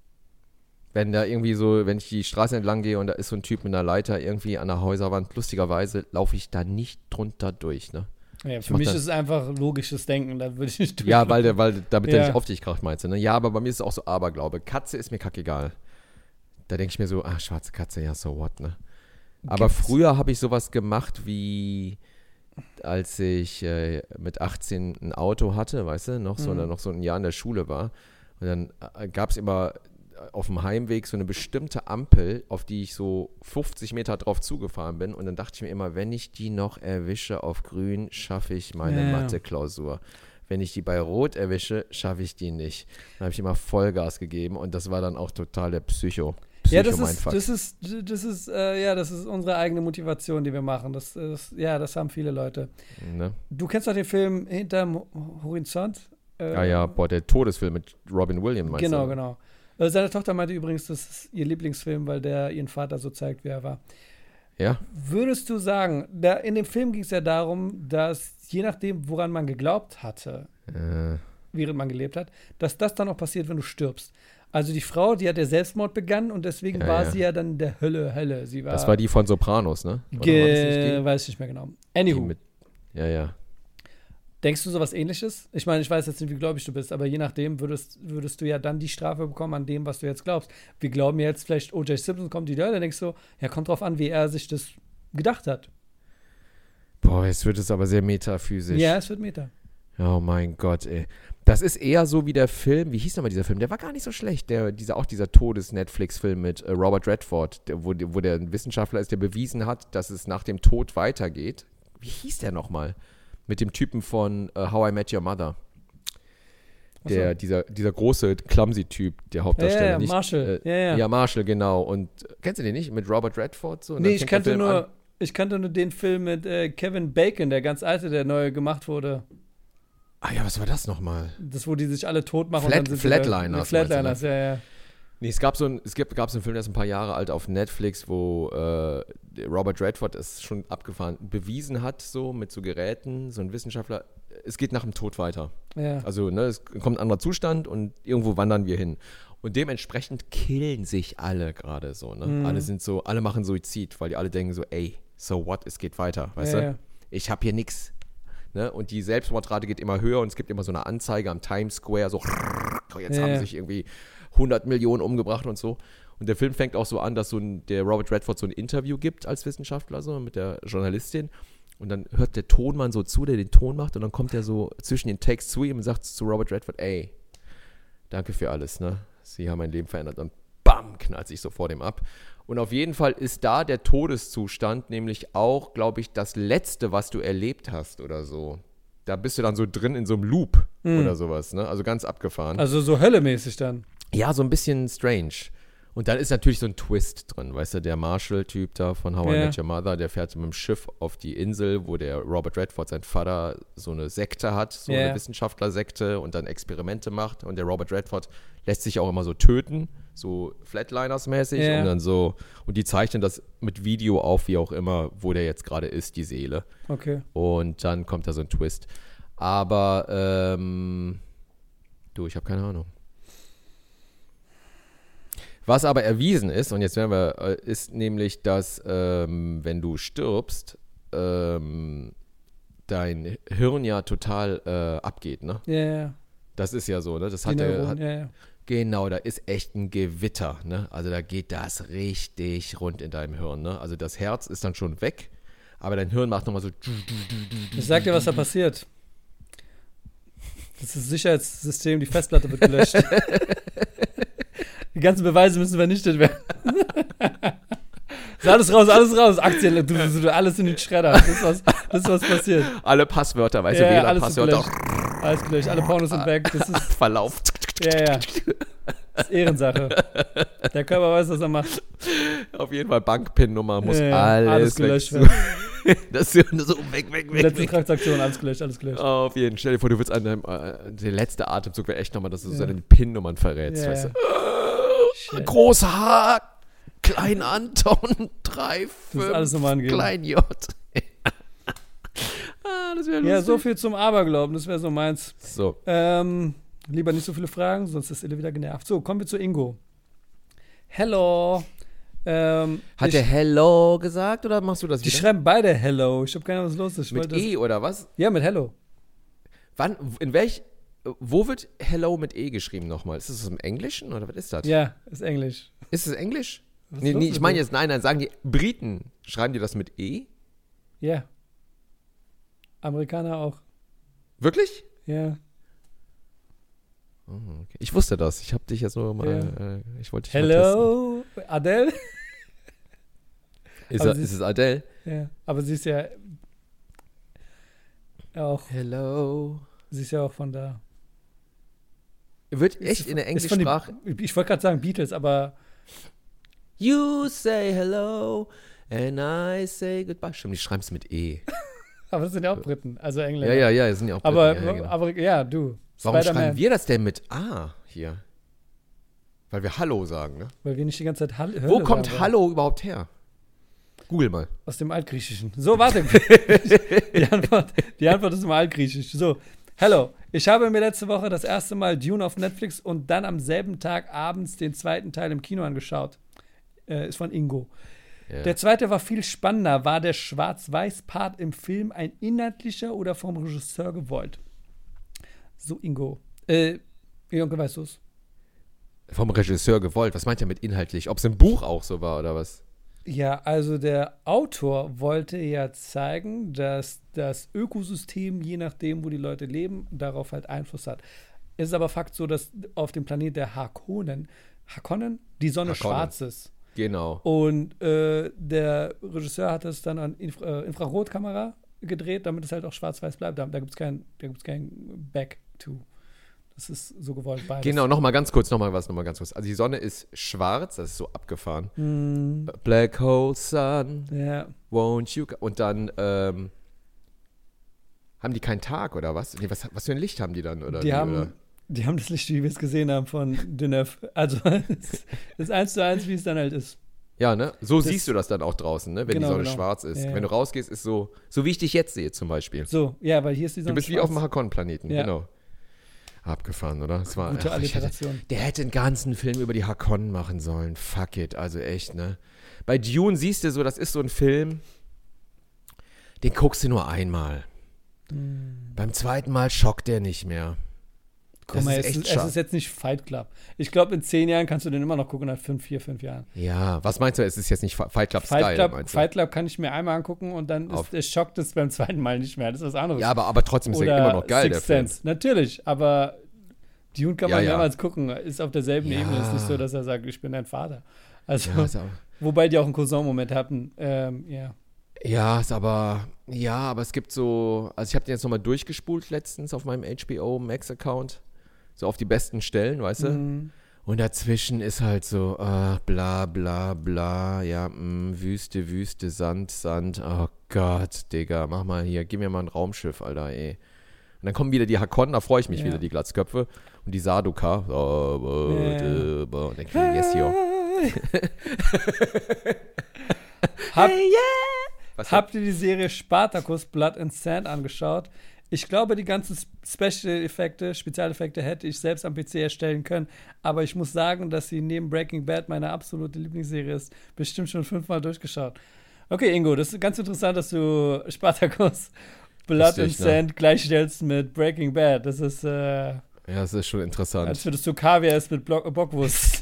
Wenn da irgendwie so, wenn ich die Straße entlang gehe und da ist so ein Typ mit einer Leiter irgendwie an der Häuserwand, lustigerweise laufe ich da nicht drunter durch, ne? Ja, Ich für mach mich das- ist es einfach logisches Denken, da würde ich nicht durch. Ja, weil der, weil, damit Ja. der nicht auf dich kracht, meinst du, ne? Ja, aber bei mir ist es auch so Aberglaube. Katze ist mir kackegal. Da denke ich mir so, ah, schwarze Katze, ja, so what, ne? Aber Gibt's- früher habe ich sowas gemacht wie, als ich äh, mit achtzehn ein Auto hatte, weißt du, noch so, Mhm. oder noch so ein Jahr in der Schule war. Und dann äh, gab es immer auf dem Heimweg so eine bestimmte Ampel, auf die ich so fünfzig Meter drauf zugefahren bin. Und dann dachte ich mir immer, wenn ich die noch erwische auf grün, schaffe ich meine Ja. Mathe-Klausur. Wenn ich die bei Rot erwische, schaffe ich die nicht. Dann habe ich immer Vollgas gegeben und das war dann auch total der Psycho. Ja, das ist, Psycho-Mindfuck. das ist, das ist, äh, ja, das ist unsere eigene Motivation, die wir machen. Das ist, ja, das haben viele Leute. Ne? Du kennst doch den Film Hinterm Horizont? Äh, Ja, ja, boah, der Todesfilm mit Robin Williams, meinst Genau, du? genau. Äh, seine Tochter meinte übrigens, das ist ihr Lieblingsfilm, weil der ihren Vater so zeigt, wie er war. Ja, Würdest du sagen, da, in dem Film ging es ja darum, dass je nachdem, woran man geglaubt hatte, äh, während man gelebt hat, dass das dann auch passiert, wenn du stirbst. Also die Frau, die hat ja Selbstmord begangen und deswegen Ja, war ja. sie ja dann in der Hölle, Hölle. Sie war, das war die von Sopranos, ne? Oder Ge war das nicht die? weiß ich nicht mehr genau. Die Anywho, mit, ja, ja. denkst du sowas Ähnliches? Ich meine, ich weiß jetzt nicht, wie gläubig du bist, aber je nachdem würdest, würdest du ja dann die Strafe bekommen an dem, was du jetzt glaubst. Wir glauben jetzt vielleicht, O J Simpson kommt in die Hölle, dann denkst du, ja, kommt drauf an, wie er sich das gedacht hat. Boah, jetzt wird es aber sehr metaphysisch. Ja, es wird Meta. Oh mein Gott, ey. Das ist eher so wie der Film, wie hieß nochmal dieser Film? Der war gar nicht so schlecht. Der, dieser, auch dieser Todes-Netflix-Film mit äh, Robert Redford, der, wo, wo der ein Wissenschaftler ist, der bewiesen hat, dass es nach dem Tod weitergeht. Wie hieß der nochmal? Mit dem Typen von äh, How I Met Your Mother. Ach so. Der, dieser, dieser große, clumsy-Typ, der Hauptdarsteller. Ja, ja, nicht, Marshall. Äh, Ja, ja. ja, Marshall, genau. Und äh, kennst du den nicht? Mit Robert Redford? So? Und Nee, dann ich fängt der kannte Film nur, an. ich kannte nur den Film mit äh, Kevin Bacon, der ganz alte, der neu gemacht wurde. Ah ja, was war das nochmal? Das, wo die sich alle tot machen. Flat- und dann sind sie da- Flatliners, Flatliners, ja, ja. Nee, es gab so ein, es gibt, gab so einen Film, der ist ein paar Jahre alt auf Netflix, wo äh, Robert Redford es schon abgefahren bewiesen hat, so mit so Geräten, so ein Wissenschaftler, es geht nach dem Tod weiter. ja. Also, ne, es kommt ein anderer Zustand und irgendwo wandern wir hin. Und dementsprechend killen sich alle gerade so, ne? Mhm. Alle sind so, alle machen Suizid, weil die alle denken so, ey, so what, es geht weiter, weißt Ja, du? ja. Ich habe hier nichts. Ne? Und die Selbstmordrate geht immer höher und es gibt immer so eine Anzeige am Times Square, so jetzt Ja, haben ja. sich irgendwie hundert Millionen umgebracht und so. Und der Film fängt auch so an, dass so ein, der Robert Redford so ein Interview gibt als Wissenschaftler, so mit der Journalistin. Und dann hört der Tonmann so zu, der den Ton macht. Und dann kommt er so zwischen den Takes zu ihm und sagt zu Robert Redford, ey, danke für alles, ne? Sie haben mein Leben verändert. Und bam, knallt sich so vor dem ab. Und auf jeden Fall ist da der Todeszustand nämlich auch, glaube ich, das Letzte, was du erlebt hast oder so. Da bist du dann so drin in so einem Loop Mhm. oder sowas, ne? Also ganz abgefahren. Also so höllemäßig dann. Ja, so ein bisschen strange. Und dann ist natürlich so ein Twist drin, weißt du, der Marshall-Typ da von How I Ja. Met Your Mother, der fährt mit dem Schiff auf die Insel, wo der Robert Redford, sein Vater, so eine Sekte hat, so Ja. eine Wissenschaftlersekte und dann Experimente macht. Und der Robert Redford lässt sich auch immer so töten, so Flatliners-mäßig. Ja. Und dann so, und die zeichnen das mit Video auf, wie auch immer, wo der jetzt gerade ist, die Seele. Okay. Und dann kommt da so ein Twist. Aber, ähm, du, ich habe keine Ahnung. Was aber erwiesen ist, und jetzt werden wir, äh, ist nämlich, dass ähm, wenn du stirbst, ähm, dein Hirn ja total äh, abgeht, ne? Ja, ja. Das ist ja so, ne? Das Die hat, der, Neuronen, hat ja, ja. Genau, da ist echt ein Gewitter, ne? Also da geht das richtig rund in deinem Hirn, ne? Also das Herz ist dann schon weg, aber dein Hirn macht nochmal so. Ich sag dir, was da passiert. Das ist das Sicherheitssystem, die Festplatte wird gelöscht. Die ganzen Beweise müssen vernichtet werden. Ist alles raus, alles raus. Aktien, du, du, du, alles in den Schredder. Das ist was, das ist was passiert. Alle Passwörter, weißt Ja, du, ja, alles ist WLAN-Passwörter. gelöscht. Alles gelöscht, alle Pornos sind weg. Das ist, Verlauf. ja, ja. Das ist Ehrensache. Der Körper weiß, was er macht. Auf jeden Fall Bank-Pin-Nummer muss Ja, ja, alles, alles gelöscht weg. werden. Das ist so weg, weg, weg. Letzte weg. Transaktion, alles gelöscht, alles gelöscht. Auf jeden Fall. Stell dir vor, du willst an deinem, äh, der letzte Atemzug wäre echt nochmal, dass du Ja. so deine Pin-Nummern verrätst, Ja, weißt ja. du. Shit. Groß H, Klein Anton, drei, Das fünf, alles nochmal angeben. Klein J. ah, das wäre lustig. Ja, so viel zum Aberglauben, das wäre so meins. So, Ähm, lieber nicht so viele Fragen, sonst ist Ille wieder genervt. So, kommen wir zu Ingo. Hello. Ähm, hat ich, der Hello gesagt oder machst du das Die wieder? schreiben beide Hello. Ich habe keine Ahnung, was los ist. Ich Mit wollte das- E oder was? Ja, mit Hello. Wann, in welch, wo wird Hello mit E geschrieben nochmal? Ist das im Englischen oder was ist das? Ja, ist Englisch. Ist es Englisch? Was ist Nee, los nee, mit ich meine dir? jetzt, nein, nein, sagen die Briten, schreiben die das mit E? Ja. Amerikaner auch. Wirklich? Ja. Oh, okay. Ich wusste das. Ich habe dich jetzt nur mal, äh, ich wollte dich mal Hello, Adele. testen. Ist, Aber er, sie ist ist- es Adele? Ja, aber sie ist ja auch, Hello. sie ist ja auch von da. Wird Ist echt von- in der ist von den- Englischsprache. Ich wollte gerade sagen Beatles, aber You say hello and I say goodbye. Stimmt, die schreiben es mit E. aber das sind ja auch Briten, also Ja, Engländer. ja, ja, das sind ja auch Briten, Aber, ja, ja, genau. aber ja, du. Warum Spider-Man, schreiben wir das denn mit A hier? Weil wir Hallo sagen, ne? Weil wir nicht die ganze Zeit Hall Wo Hölle kommt sagen. Hallo überhaupt her? Google mal. Aus dem Altgriechischen. So, warte. die, Antwort, die Antwort ist im Altgriechisch. So, hello. Ich habe mir letzte Woche das erste Mal Dune auf Netflix und dann am selben Tag abends den zweiten Teil im Kino angeschaut. Äh, ist von Ingo. Ja. Der zweite war viel spannender. War der Schwarz-Weiß-Part im Film ein inhaltlicher oder vom Regisseur gewollt? So, Ingo. Äh, Jonke, weißt du es? Vom Regisseur gewollt. Was meint er mit inhaltlich? Ob es im Buch auch so war oder was? Ja, also der Autor wollte ja zeigen, dass das Ökosystem, je nachdem, wo die Leute leben, darauf halt Einfluss hat. Es ist aber Fakt so, dass auf dem Planet der Harkonnen, Harkonnen, die Sonne Harkonnen. schwarz ist. Genau. Und äh, der Regisseur hat es dann an Infra äh, Infrarotkamera gedreht, damit es halt auch schwarz-weiß bleibt. Da, da gibt es kein, da gibt's kein Back to. Das ist so gewollt beides. Genau, nochmal ganz kurz, nochmal was, nochmal ganz kurz. Also die Sonne ist schwarz, das ist so abgefahren. Mm, Black Hole Sun, ja. won't you... co- Und dann, ähm, haben die keinen Tag oder was? Nee, was? Was für ein Licht haben die dann? Oder Die wie, haben, oder? die haben das Licht, wie wir es gesehen haben, von Deneuve. Also, das ist eins zu eins, wie es dann halt ist. Ja, ne? So Das- siehst du das dann auch draußen, ne? Wenn Genau, die Sonne genau. schwarz ist. Ja, ja. Wenn du rausgehst, ist so, so wie ich dich jetzt sehe zum Beispiel. So, ja, weil hier ist die Sonne Du bist wie schwarz. auf dem Hakon-Planeten, Ja. genau. Abgefahren, oder? Das war, Gute ach, ich hätte, Alliteration. der hätte einen ganzen Film über die Hakon machen sollen. Fuck it, also echt, ne? Bei Dune siehst du so, das ist so ein Film, den guckst du nur einmal. Hm. Beim zweiten Mal schockt der nicht mehr. Guck Das mal, ist es, echt ist, es schade. ist jetzt nicht Fight Club. Ich glaube, in zehn Jahren kannst du den immer noch gucken, nach fünf, vier, fünf Jahren. Ja, was meinst du? Es ist jetzt nicht Fi- Fight Club Fight Style, Club, meinst du? Fight Club kann ich mir einmal angucken und dann Auf- ist der Schock das beim zweiten Mal nicht mehr. Das ist was anderes. Ja, aber, aber trotzdem ist Oder er immer noch geil, der Sixth Film. Sense. Natürlich, aber Dune kann Ja, man ja. mehrmals gucken. Ist auf derselben Ja. Ebene. Ist nicht so, dass er sagt, ich bin dein Vater. Also, Ja, ist auch, wobei die auch einen Cousin-Moment hatten. Ähm, ja. ja, ist aber, ja, aber es gibt so, also ich habe den jetzt nochmal durchgespult letztens auf meinem H B O Max Account, so auf die besten Stellen, weißt du? Mhm. Und dazwischen ist halt so, äh, bla bla bla, ja, mh, Wüste, Wüste, Sand, Sand. Oh Gott, Digga, mach mal hier, gib mir mal ein Raumschiff, Alter, ey. Und dann kommen wieder die Hakon, da freue ich mich Ja. wieder, die Glatzköpfe. Und die Sarduka. Oh, Ja. äh, äh, und dann kriegen yes, yo. Hab, Was habt ihr die Serie Spartacus Blood and Sand angeschaut? Ich glaube, die ganzen Special-Effekte, Spezialeffekte hätte ich selbst am P C erstellen können. Aber ich muss sagen, dass sie neben Breaking Bad meine absolute Lieblingsserie ist. Bestimmt schon fünfmal durchgeschaut. Okay, Ingo, das ist ganz interessant, dass du Spartacus Blood Lustig, and ne? Sand gleichstellst mit Breaking Bad. Das ist, äh, Ja, das ist schon interessant. als würdest du Kaviar essen mit Block Bockwurst.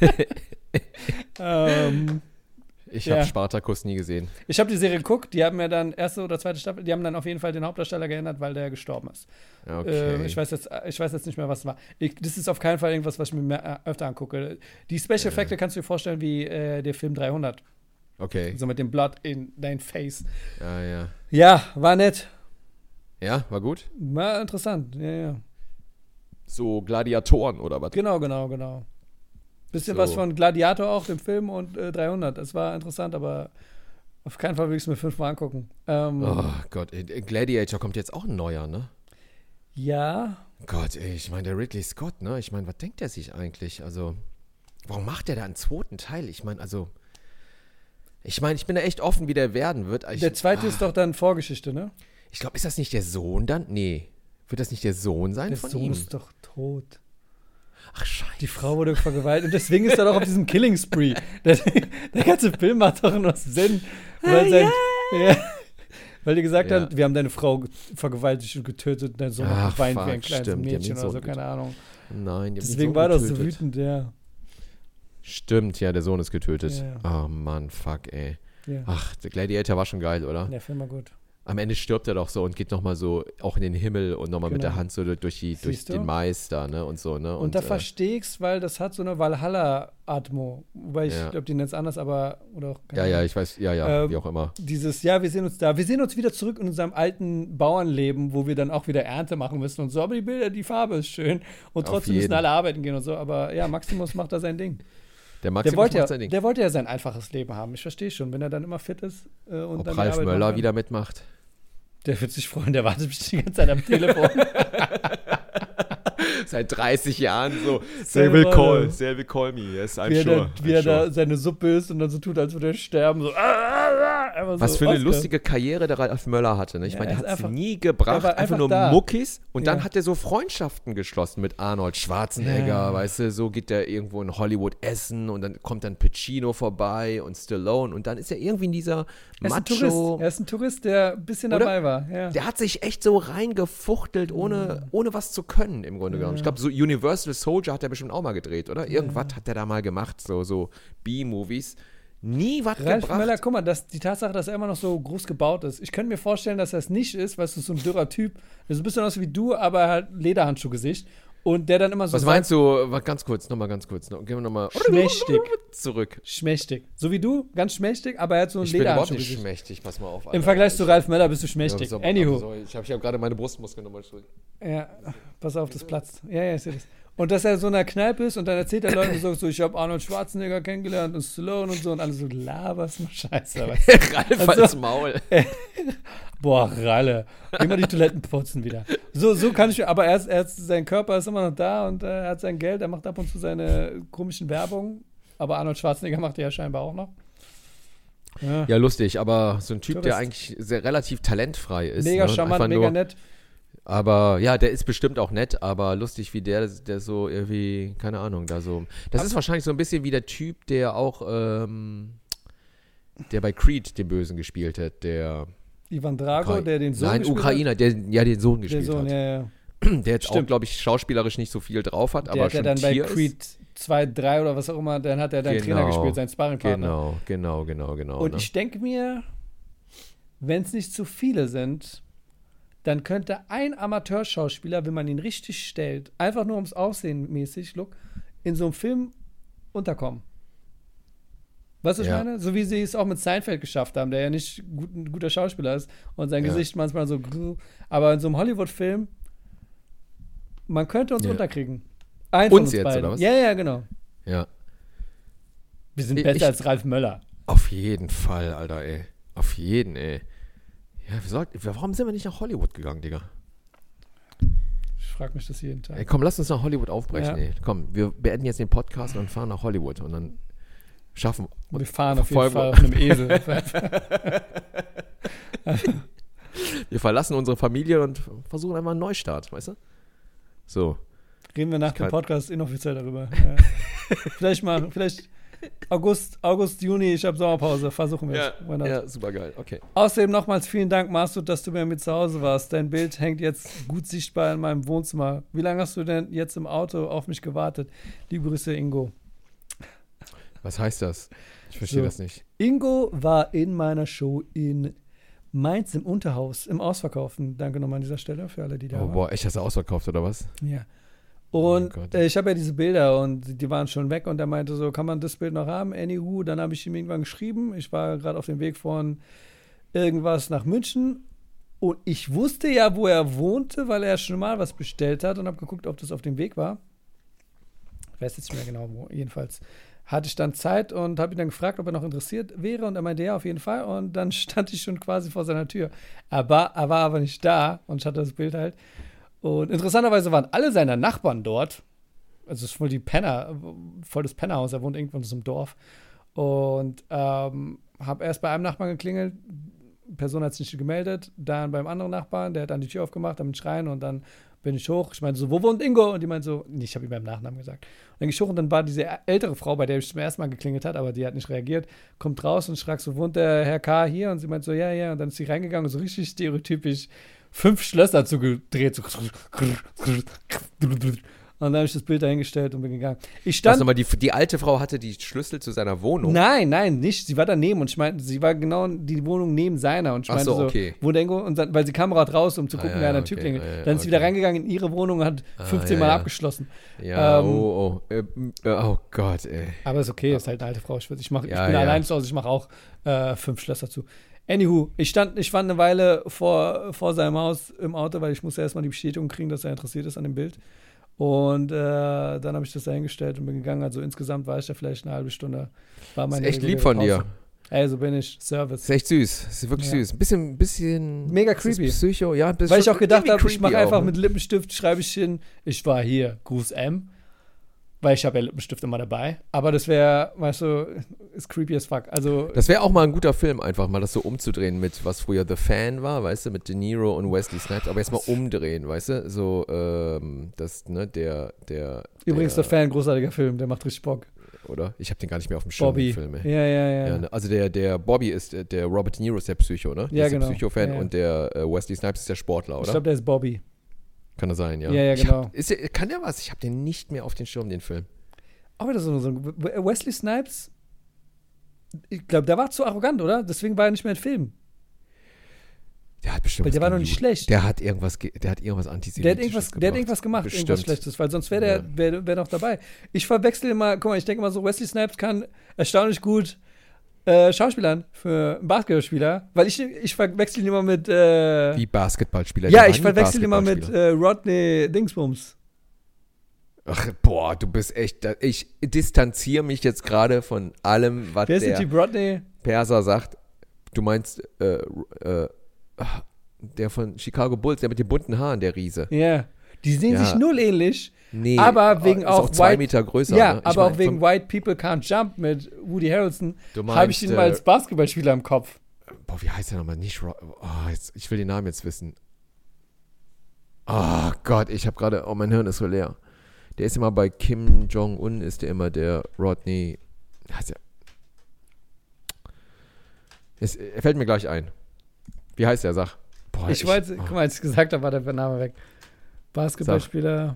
ähm, Ich ja. habe Spartacus nie gesehen. Ich habe die Serie geguckt, die haben ja dann erste oder zweite Staffel, die haben dann auf jeden Fall den Hauptdarsteller geändert, weil der gestorben ist. Okay. Äh, ich, weiß jetzt, ich weiß jetzt nicht mehr, was es war. Ich, das ist auf keinen Fall irgendwas, was ich mir mehr, äh, öfter angucke. Die Special-Effekte kannst du dir vorstellen wie äh, der Film dreihundert. Okay. So mit dem Blood in dein Face. Ja, ja. Ja, war nett. Ja, war gut? War interessant. Ja, ja. So Gladiatoren oder was? Genau, genau, genau. Bisschen So. was von Gladiator auch, dem Film, und äh, dreihundert. Es war interessant, aber auf keinen Fall will ich es mir fünfmal angucken. Ähm, Oh Gott, ey, Gladiator kommt jetzt auch ein neuer, ne? Ja, Gott, ey, ich meine, der Ridley Scott, ne? Ich meine, was denkt er sich eigentlich? Also, warum macht er da einen zweiten Teil? Ich meine, also, ich meine, ich bin da echt offen, wie der werden wird. Ich, der zweite ah, ist doch dann Vorgeschichte, ne? Ich glaube, ist das nicht der Sohn dann? Nee. Wird das nicht der Sohn sein Der von Sohn ihm? ist doch tot. Ach, scheiße. Die Frau wurde vergewaltigt und deswegen ist er doch auf diesem Killing Spree. Der, der ganze Film macht doch nur Sinn. Weil, sein, ja, weil die gesagt Ja. haben, wir haben deine Frau vergewaltigt und getötet und dein Sohn Ach, hat geweint wie fuck, ein kleines stimmt, die haben Mädchen den oder Sohn so, keine Ahnung. Nein, die haben den Deswegen Sohn war das so getötet. wütend, ja. Stimmt, ja, der Sohn ist getötet. Ja. Oh Mann, fuck, ey. ja. Ach, der Gladiator war schon geil, oder? Der Film war gut. Am Ende stirbt er doch so und geht nochmal so auch in den Himmel und nochmal mit Genau. der Hand so durch, die, durch Siehst du? den Mais da, ne? Und so, ne? Und, Und, da äh, verstehe ich's, weil das hat so eine Valhalla-Atmo. Wobei ich Ja. glaube, die nennt es anders, aber oder auch keine ja, ja, Ahnung. ich weiß, ja, ja, Ähm, wie auch immer. Dieses, ja, wir sehen uns da. Wir sehen uns wieder zurück in unserem alten Bauernleben, wo wir dann auch wieder Ernte machen müssen und so. Aber die Bilder, die Farbe ist schön. Und Auf trotzdem müssen jeden. alle arbeiten gehen und so. Aber ja, Maximus macht da sein Ding. Der Der Maximus wollte, ja, macht sein Ding. der wollte ja sein einfaches Leben haben. Ich verstehe schon, wenn er dann immer fit ist. Äh, und Ob dann die Ralf Arbeit Möller machen kann. wieder mitmacht. Der wird sich freuen, der wartet bestimmt die ganze Zeit am Telefon. Seit dreißig Jahren so. They will call, they will call me. Yes, I'm wie er, sure. da, wie er da seine Suppe isst und dann so tut, als würde er sterben. So, ah, ah, ah, einfach Was so, für eine Oscar. lustige Karriere der Ralf Möller hatte. Ne? Ich Ja, meine, er der ist hat es einfach- nie er gebracht. war Einfach, einfach nur da. Muckis. Und Ja. dann hat er so Freundschaften geschlossen mit Arnold Schwarzenegger. Ja. Weißt du, so geht der irgendwo in Hollywood essen und dann kommt dann Pacino vorbei und Stallone. Und dann ist er irgendwie in dieser Er ist ein Tourist. Macho. Er ist ein Tourist, der ein bisschen Oder? dabei war. Ja. Der hat sich echt so reingefuchtelt, ohne, ohne was zu können, im Grunde genommen. Ich glaube, so Universal Soldier hat er bestimmt auch mal gedreht, oder? Irgendwas hat er da mal gemacht, so, so B-Movies. Nie was Ralf gebracht. Möller, guck mal, das, die Tatsache, dass er immer noch so groß gebaut ist. Ich könnte mir vorstellen, dass er es nicht ist, weil du so ein dürrer Typ. Der so ein bisschen aus wie du, aber halt Lederhandschuhgesicht. Und der dann immer so. Was meinst du, warte, ganz kurz, nochmal ganz kurz, noch, gehen wir nochmal Schmächtig. zurück. Schmächtig. So wie du, ganz schmächtig, aber er hat so ein Ich bin überhaupt nicht Lederhandschuhgesicht. schmächtig, pass mal auf. Im Alter. Vergleich zu Ich- Ralf Möller bist du Ja, schmächtig. so- Anywho. sorry, ich habe ich hab gerade meine Brustmuskeln nochmal zurück. Ja, pass auf, das platzt. Ja, ja, ich sehe das. Und dass er so in einer Kneipe ist und dann erzählt er Leuten so, so ich habe Arnold Schwarzenegger kennengelernt und Stallone und so und alle so, laberst nur Scheiße. weißt du? Ralf Also- als Maul. Boah, Ralle. Geh mal die Toiletten putzen wieder. So, so kann ich, aber er ist, er ist, sein Körper ist immer noch da und äh, er hat sein Geld, er macht ab und zu seine komischen Werbungen. Aber Arnold Schwarzenegger macht er ja scheinbar auch noch. Ja. Ja, lustig, aber so ein Typ, der Tourist. eigentlich sehr relativ talentfrei ist. Mega ne? charmant, Einfach mega nur, nett. Aber ja, der ist bestimmt auch nett, aber lustig wie der, der so irgendwie, keine Ahnung, da so. Das ist wahrscheinlich so ein bisschen wie der Typ, der auch, ähm, der bei Creed den Bösen gespielt hat, der. Ivan Drago, Ukra- der den Sohn Nein, gespielt Ukrainer, der ja den Sohn hat. Der gespielt Sohn, hat. ja, ja. Der jetzt auch, Stimmt. glaube ich, schauspielerisch nicht so viel drauf hat, Der aber hat ja schon dann bei Tier Creed zwei, drei oder was auch immer, dann hat er dann Genau. Trainer gespielt, sein Sparringpartner. Genau, genau, genau, genau. Und ne? ich denke mir, wenn es nicht zu viele sind, dann könnte ein Amateurschauspieler, wenn man ihn richtig stellt, einfach nur ums Aussehen mäßig, look, in so einem Film unterkommen. Weißt du, was Ja. ich meine? So wie sie es auch mit Seinfeld geschafft haben, der ja nicht gut, ein guter Schauspieler ist und sein Ja. Gesicht manchmal so, grrr. Aber in so einem Hollywood-Film, man könnte uns Ja. unterkriegen. Ein von Uns uns jetzt, beiden. oder was? Ja, ja, genau. Ja. Wir sind Ich- besser ich- als Ralf Möller. Auf jeden Fall, Alter, ey. Auf jeden, ey. Ja, wir sollten, warum sind wir nicht nach Hollywood gegangen, Digga? Ich frage mich das jeden Tag. Ey, komm, lass uns nach Hollywood aufbrechen, Ja. ey. Komm, wir beenden jetzt den Podcast und fahren nach Hollywood und dann schaffen Wir fahren auf jeden verfolgen- Fall auf einem Esel. wir verlassen unsere Familie und versuchen einfach einen Neustart, weißt du? So. Reden wir nach Ich dem kann- Podcast inoffiziell darüber. Ja. vielleicht mal, vielleicht August, August, Juni, ich habe Sommerpause. Versuchen wir es. Why not? ja, super geil, okay. Außerdem nochmals vielen Dank, Masud, dass du bei mir zu Hause warst. Dein Bild hängt jetzt gut sichtbar in meinem Wohnzimmer. Wie lange hast du denn jetzt im Auto auf mich gewartet? Liebe Grüße, Ingo. Was heißt das? Ich verstehe So. das nicht. Ingo war in meiner Show in Mainz im Unterhaus, im Ausverkaufen. Danke nochmal an dieser Stelle für alle, die da Oh, waren. boah, echt, hast du ausverkauft oder was? Ja. Oh Und Gott. äh, ich habe ja diese Bilder und die waren schon weg und er meinte so, kann man das Bild noch haben? Anywho, dann habe ich ihm irgendwann geschrieben. Ich war gerade auf dem Weg von irgendwas nach München und ich wusste ja, wo er wohnte, weil er schon mal was bestellt hat und habe geguckt, ob das auf dem Weg war. Ich weiß jetzt nicht mehr genau wo. Jedenfalls hatte ich dann Zeit und habe ihn dann gefragt, ob er noch interessiert wäre und er meinte, ja, auf jeden Fall. Und dann stand ich schon quasi vor seiner Tür. Er war, er war aber nicht da und ich hatte das Bild halt. Und interessanterweise waren alle seine Nachbarn dort. Also es ist voll die Penner, voll das Pennerhaus. Er wohnt irgendwo in so einem Dorf. Und ähm, habe erst bei einem Nachbarn geklingelt. Die Person hat sich nicht gemeldet. Dann beim anderen Nachbarn, der hat dann die Tür aufgemacht, damit schreien und dann bin ich hoch. Ich meinte so, wo wohnt Ingo? Und die meinte so, nee, ich habe ihm beim Nachnamen gesagt. Und dann ging ich hoch und dann war diese ältere Frau, bei der ich zum ersten Mal geklingelt hat, aber die hat nicht reagiert, kommt raus und fragt so, wohnt der Herr K. hier? Und sie meinte so, ja, ja. Und dann ist sie reingegangen und so richtig stereotypisch fünf Schlösser zugedreht. So. Und dann habe ich das Bild dahingestellt und bin gegangen. Ich Was stand. nochmal, die, die alte Frau hatte die Schlüssel zu seiner Wohnung. Nein, nein, nicht. Sie war daneben und ich meinte, sie war genau die Wohnung neben seiner und ich Ach meinte so, so, okay. wo Ingo? Und dann, weil sie kam gerade raus, um zu Ah, gucken, ja, wer an der okay, Tür klingelt. ah, ja, Dann ist sie okay. wieder reingegangen in ihre Wohnung und hat Ah, fünfzehn ja, Mal ja. abgeschlossen. Ja, Ähm, oh, oh. Äh, äh, oh Gott, ey. Aber ist okay, ist halt eine alte Frau. Ich, ich, mach, ich Ja, bin ja. allein zu Hause, ich mache auch äh, fünf Schlösser zu. Anywho, ich stand, ich stand eine Weile vor, vor seinem Haus im Auto, weil ich musste erstmal die Bestätigung kriegen, dass er interessiert ist an dem Bild. Und äh, dann habe ich das dahingestellt und bin gegangen. Also insgesamt war ich da vielleicht eine halbe Stunde. War Das meine ist echt lieb reguläre von dir. Pause. Ey, so bin ich. Das Service. ist echt süß. Das ist wirklich Ja. süß. Ein bisschen, bisschen. Mega ist das creepy. Psycho, ja. das ist Weil ich schon auch gedacht irgendwie habe, ich mache creepy einfach auch, mit ne? Lippenstift, schreibe ich hin, ich war hier, Gruß M. Weil ich habe ja Lippenstift immer dabei. Aber das wäre, weißt du, ist creepy as fuck. Also, Das wäre auch mal ein guter Film, einfach mal das so umzudrehen mit, was früher The Fan war, weißt du, mit De Niro und Wesley Snipes. Aber jetzt mal umdrehen, weißt du, so, ähm, das, ne, der, der. übrigens der, der Fan, großartiger Film, der macht richtig Bock. Oder? Ich habe den gar nicht mehr auf dem Schirm, Bobby. den Film, ey. Ja, ja, ja. Ja, ne? Also der, der Bobby ist, äh, der Robert De Niro ist der Psycho, ne? Der Ja, ist genau. der Psycho-Fan Ja, ja. und der äh, Wesley Snipes ist der Sportler, Ich oder? glaube, der ist Bobby. Kann das sein, ja? Ja, ja, Ich genau. Hab, ist der, kann der was? Ich habe den nicht mehr auf den Schirm, den Film. Auch wieder so, so ein Wesley Snipes, ich glaube, der war zu arrogant, oder? Deswegen war er nicht mehr in Filmen. Der hat bestimmt Weil der was war doch gegen nicht Juden. schlecht. Der hat irgendwas, ge- der hat irgendwas Antisemitisches Der hat irgendwas, der hat gebracht. irgendwas gemacht, Bestimmt. irgendwas Schlechtes, weil sonst wäre der Ja. wär, wär noch dabei. Ich verwechsel immer, guck mal, ich denke mal so, Wesley Snipes kann erstaunlich gut äh, Schauspielern für einen Basketballspieler, weil ich, ich verwechsel ihn immer mit äh, Wie Basketballspieler. ja, Der ich war nie verwechsel ihn immer mit Basketballspieler. äh, Rodney Dingsbums. Ach, boah, du bist echt, da- ich distanziere mich jetzt gerade von allem, was Wer ist der der Typ Rodney? Perser sagt. Du meinst, äh, äh, ach, der von Chicago Bulls, der mit den bunten Haaren, der Riese. Ja. Die sehen Ja. sich null ähnlich. Nee, Aber wegen ist auch auch zwei White- Meter größer. Ja, ne? Ich aber mein, auch wegen vom- White People Can't Jump mit Woody Harrelson Du habe ich meinst, ihn mal äh, als Basketballspieler im Kopf. Boah, wie heißt der nochmal? Nicht Ro oh, jetzt, ich will den Namen jetzt wissen. Oh Gott, ich habe gerade, oh, mein Hirn ist so leer. Der ist immer bei Kim Jong-un, ist der immer der Rodney. Heißt der? Es, er fällt mir gleich ein. Wie heißt der? Sag. Boah, Ich weiß, guck mal, als ich gesagt habe, war der Name weg. Basketballspieler.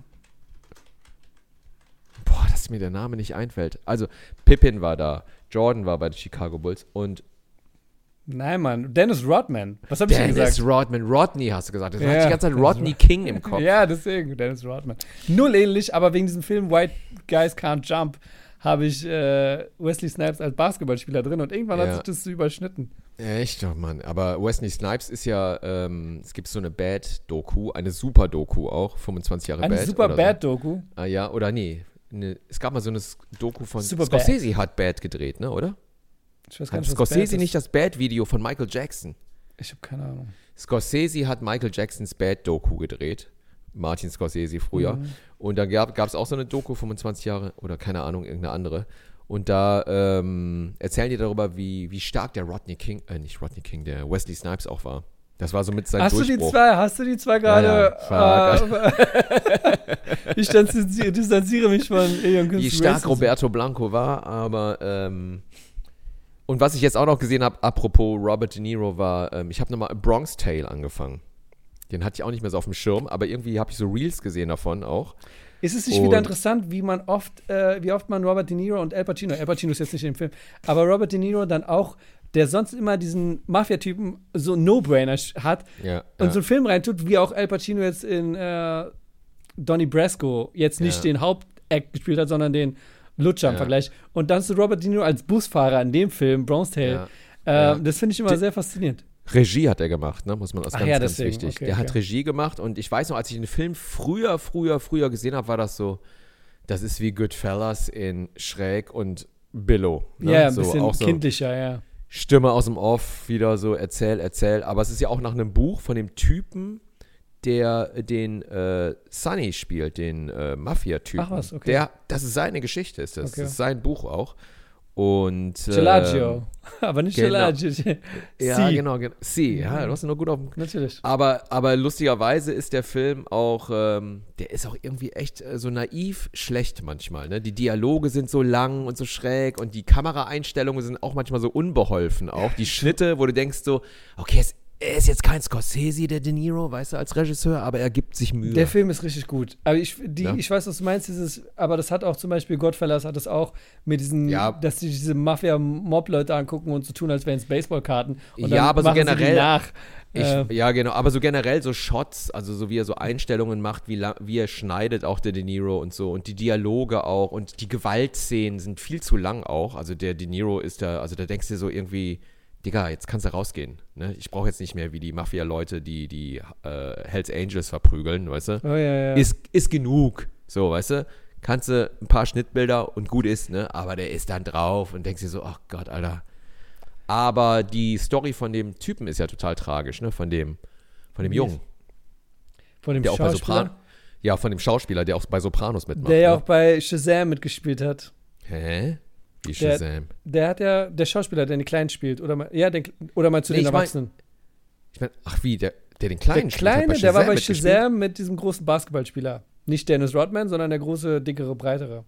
Boah, dass mir der Name nicht einfällt. Also, Pippen war da, Jordan war bei den Chicago Bulls und Nein, Mann. Dennis Rodman. Was habe ich denn Dennis gesagt? Rodman. Rodney hast du gesagt. Das Ja, hatte ich die ganze Zeit Dennis Rodney King im Kopf. Ja, deswegen. Dennis Rodman. Null ähnlich, aber wegen diesem Film White Guys Can't Jump habe ich äh, Wesley Snipes als Basketballspieler drin und irgendwann Ja. hat sich das so überschnitten. Echt doch, Mann. Aber Wesley Snipes ist ja, ähm, es gibt so eine Bad-Doku, eine Super-Doku auch, fünfundzwanzig Jahre Eine Bad. super oder Bad-Doku. So. Ah ja, oder nee. Ne, es gab mal so eine S- Doku von Super Scorsese hat Bad gedreht, ne, oder? Ich weiß gar Hat nicht, was Bad Scorsese ist. nicht das Bad-Video von Michael Jackson? Ich habe keine Ahnung. Scorsese hat Michael Jacksons Bad-Doku gedreht. Martin Scorsese früher. Mhm. Und dann gab es auch so eine Doku, fünfundzwanzig Jahre, oder keine Ahnung, irgendeine andere. Und da ähm, erzählen die darüber, wie, wie stark der Rodney King, äh, nicht Rodney King, der Wesley Snipes auch war. Das war so mit seinem Hast du die Durchbruch. zwei, hast du die zwei gerade? Ja, äh, ich distanziere, distanziere mich von Alien Wie Conspiracy. stark Roberto Blanco war, aber ähm, und was ich jetzt auch noch gesehen habe, apropos Robert De Niro, war, ähm, ich habe nochmal Bronx Tale angefangen. Den hatte ich auch nicht mehr so auf dem Schirm, aber irgendwie habe ich so Reels gesehen davon auch. Ist es nicht Und- wieder interessant, wie man oft, äh, wie oft man Robert De Niro und Al Pacino, Al Pacino ist jetzt nicht in dem Film, aber Robert De Niro dann auch, der sonst immer diesen Mafia-Typen so No-Brainer sch- hat Ja, und ja. so einen Film reintut, wie auch Al Pacino jetzt in äh, Donnie Brasco jetzt nicht Ja. den Hauptact gespielt hat, sondern den Lutscher im Ja. Vergleich. Und dann ist so Robert De Niro als Busfahrer in dem Film, Bronx Tale. Ja. Äh, Ja. Das finde ich immer Die- sehr faszinierend. Regie hat er gemacht, ne? Muss man das Ach ganz, ja, ganz deswegen. wichtig. Okay, der hat okay. Regie gemacht und ich weiß noch, als ich den Film früher, früher, früher gesehen habe, war das so, das ist wie Goodfellas in Schräg und Billow. Ne? Ja, ein so, bisschen auch so kindlicher, ja. Stimme aus dem Off, wieder so erzähl, erzähl. Aber es ist ja auch nach einem Buch von dem Typen, der den äh, Sonny spielt, den äh, Mafia-Typen. Ach was, okay. Der, das ist seine Geschichte, ist das. Okay. Das ist sein Buch auch. Und Gelaggio. Aber nicht genau. Gelaggio. Ja, Sie. genau, genau. Sie, ja, du hast ihn nur gut auf dem Natürlich. Aber, aber lustigerweise ist der Film auch, ähm, der ist auch irgendwie echt äh, so naiv schlecht manchmal. Ne? Die Dialoge sind so lang und so schräg und die Kameraeinstellungen sind auch manchmal so unbeholfen auch. Die Schnitte, wo du denkst so, okay, es er ist jetzt kein Scorsese, der De Niro, weißt du, als Regisseur, aber er gibt sich Mühe. Der Film ist richtig gut. Aber ich, die, Ja. ich weiß, was du meinst, dieses, aber das hat auch zum Beispiel Godfellas hat es auch mit diesen, Ja. dass sie diese Mafia-Mob-Leute angucken und so tun, als wären es Baseballkarten. Und Ja, dann aber so machen sie die generell- nach. Ich, Äh, ja, genau, aber so generell so Shots, also so wie er so Einstellungen macht, wie, la- wie er schneidet, auch der De Niro und so und die Dialoge auch und die Gewaltszenen sind viel zu lang auch. Also der De Niro ist da, also da denkst du dir so irgendwie, Digga, jetzt kannst du rausgehen. Ne? Ich brauche jetzt nicht mehr wie die Mafia-Leute, die die äh, Hells Angels verprügeln, weißt du? oh, ja, ja. Ist, ist genug, so, weißt du? Kannst du ein paar Schnittbilder und gut ist, ne? Aber der ist dann drauf und denkst dir so, ach Gott, Alter. Aber die Story von dem Typen ist ja total tragisch, ne? Von dem, von dem Wie Jungen, Von dem der auch bei Schauspieler, Sopran ja, von dem Schauspieler, der auch bei Sopranos mitmacht. der ja ne? auch bei Shazam mitgespielt hat. Hä? Wie Der- Shazam? Der hat ja, der Schauspieler, der den Kleinen spielt. Oder, mal- ja, den, oder meinst du Nee, den ich mein- Erwachsenen? Ich meine, ach wie, der, der den Kleinen Der spielt, hat Kleine, der war bei mitgespielt? Shazam mit diesem großen Basketballspieler. Nicht Dennis Rodman, sondern der große, dickere, breitere.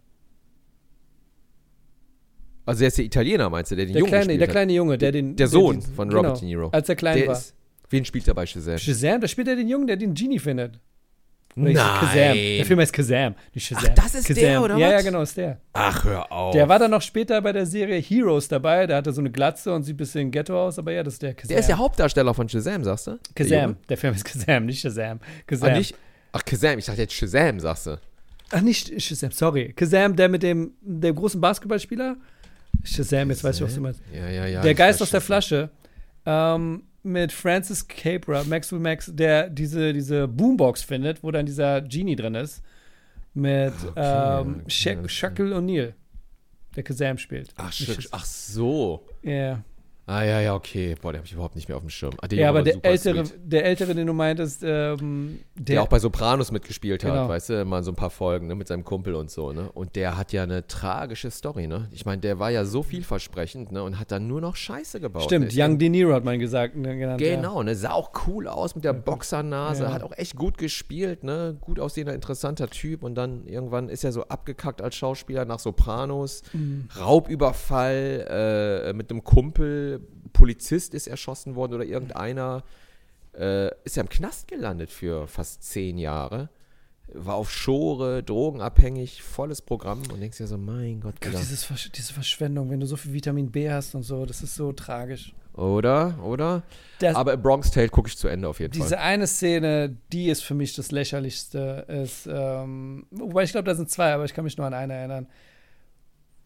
Also der ist der Italiener, meinst du, der den Der Jungen kleine, gespielt der hat? kleine Junge, der den. Der der Sohn diesen- von genau, Robert De Niro. Als er klein Der war. ist, wen spielt er bei Shazam? Shazam, da spielt er den Jungen, der den Genie findet. Oder ich- Nein. Kazam. Der Film heißt Kazam, nicht Shazam. Ach, das ist Kazam. der, oder Ja, was? ja, genau, ist der. Ach, hör auf. Der war dann noch später bei der Serie Heroes dabei. Der hatte so eine Glatze und sieht ein bisschen Ghetto aus, aber ja, das ist der Kazam. Der ist der Hauptdarsteller von Shazam, sagst du? Der Kazam. Junge? Der Film ist Kazam, nicht Shazam. Kazam. Ach, nicht? Ach, Kazam. Ich dachte jetzt Shazam, sagst du. Ach, nicht Shazam, sorry. Kazam, der mit dem, dem großen Basketballspieler. Shazam, jetzt weiß ich, was du meinst. Ja, ja, ja. Der ich Geist weiß aus der schon. Flasche. Ähm, mit Francis Capra, Maxwell Max, der diese, diese Boombox findet, wo dann dieser Genie drin ist. Mit Okay, ähm, okay, Sha- alles Shaquille O'Neal, der Kazam spielt. Ach, Nicht Sch- Shazam. ach so. Ja. Ah, ja, ja, okay. Boah, den habe ich überhaupt nicht mehr auf dem Schirm. Ah, der Ja, Junge aber war der super ältere, sweet. der ältere, den du meintest, ähm, Der, der, auch bei Sopranos mitgespielt hat, Genau. weißt du, mal so ein paar Folgen, ne, mit seinem Kumpel und so, ne? Und der hat ja eine tragische Story, ne? Ich meine, der war ja so vielversprechend, ne? Und hat dann nur noch Scheiße gebaut. stimmt, ne? Young De Niro hat man gesagt, ne, genannt. Genau, ne? Sah auch cool aus mit der Boxernase, Ja. hat auch echt gut gespielt, ne? Gut aussehender, interessanter Typ und dann irgendwann ist er so abgekackt als Schauspieler nach Sopranos. Mhm. Raubüberfall äh, mit einem Kumpel, Polizist ist erschossen worden oder irgendeiner. Äh, ist ja im Knast gelandet für fast zehn Jahre. War auf Schore, drogenabhängig, volles Programm und denkst dir so, mein Gott, Ja. Digga. Dieses, Versch- diese Verschwendung, wenn du so viel Vitamin B hast und so, das ist so tragisch. Oder? Oder? Das, Aber Bronx Tale gucke ich zu Ende auf jeden diese Fall. eine Szene, die ist für mich das Lächerlichste, ist, ähm, wobei ich glaube, da sind zwei, aber ich kann mich nur an eine erinnern,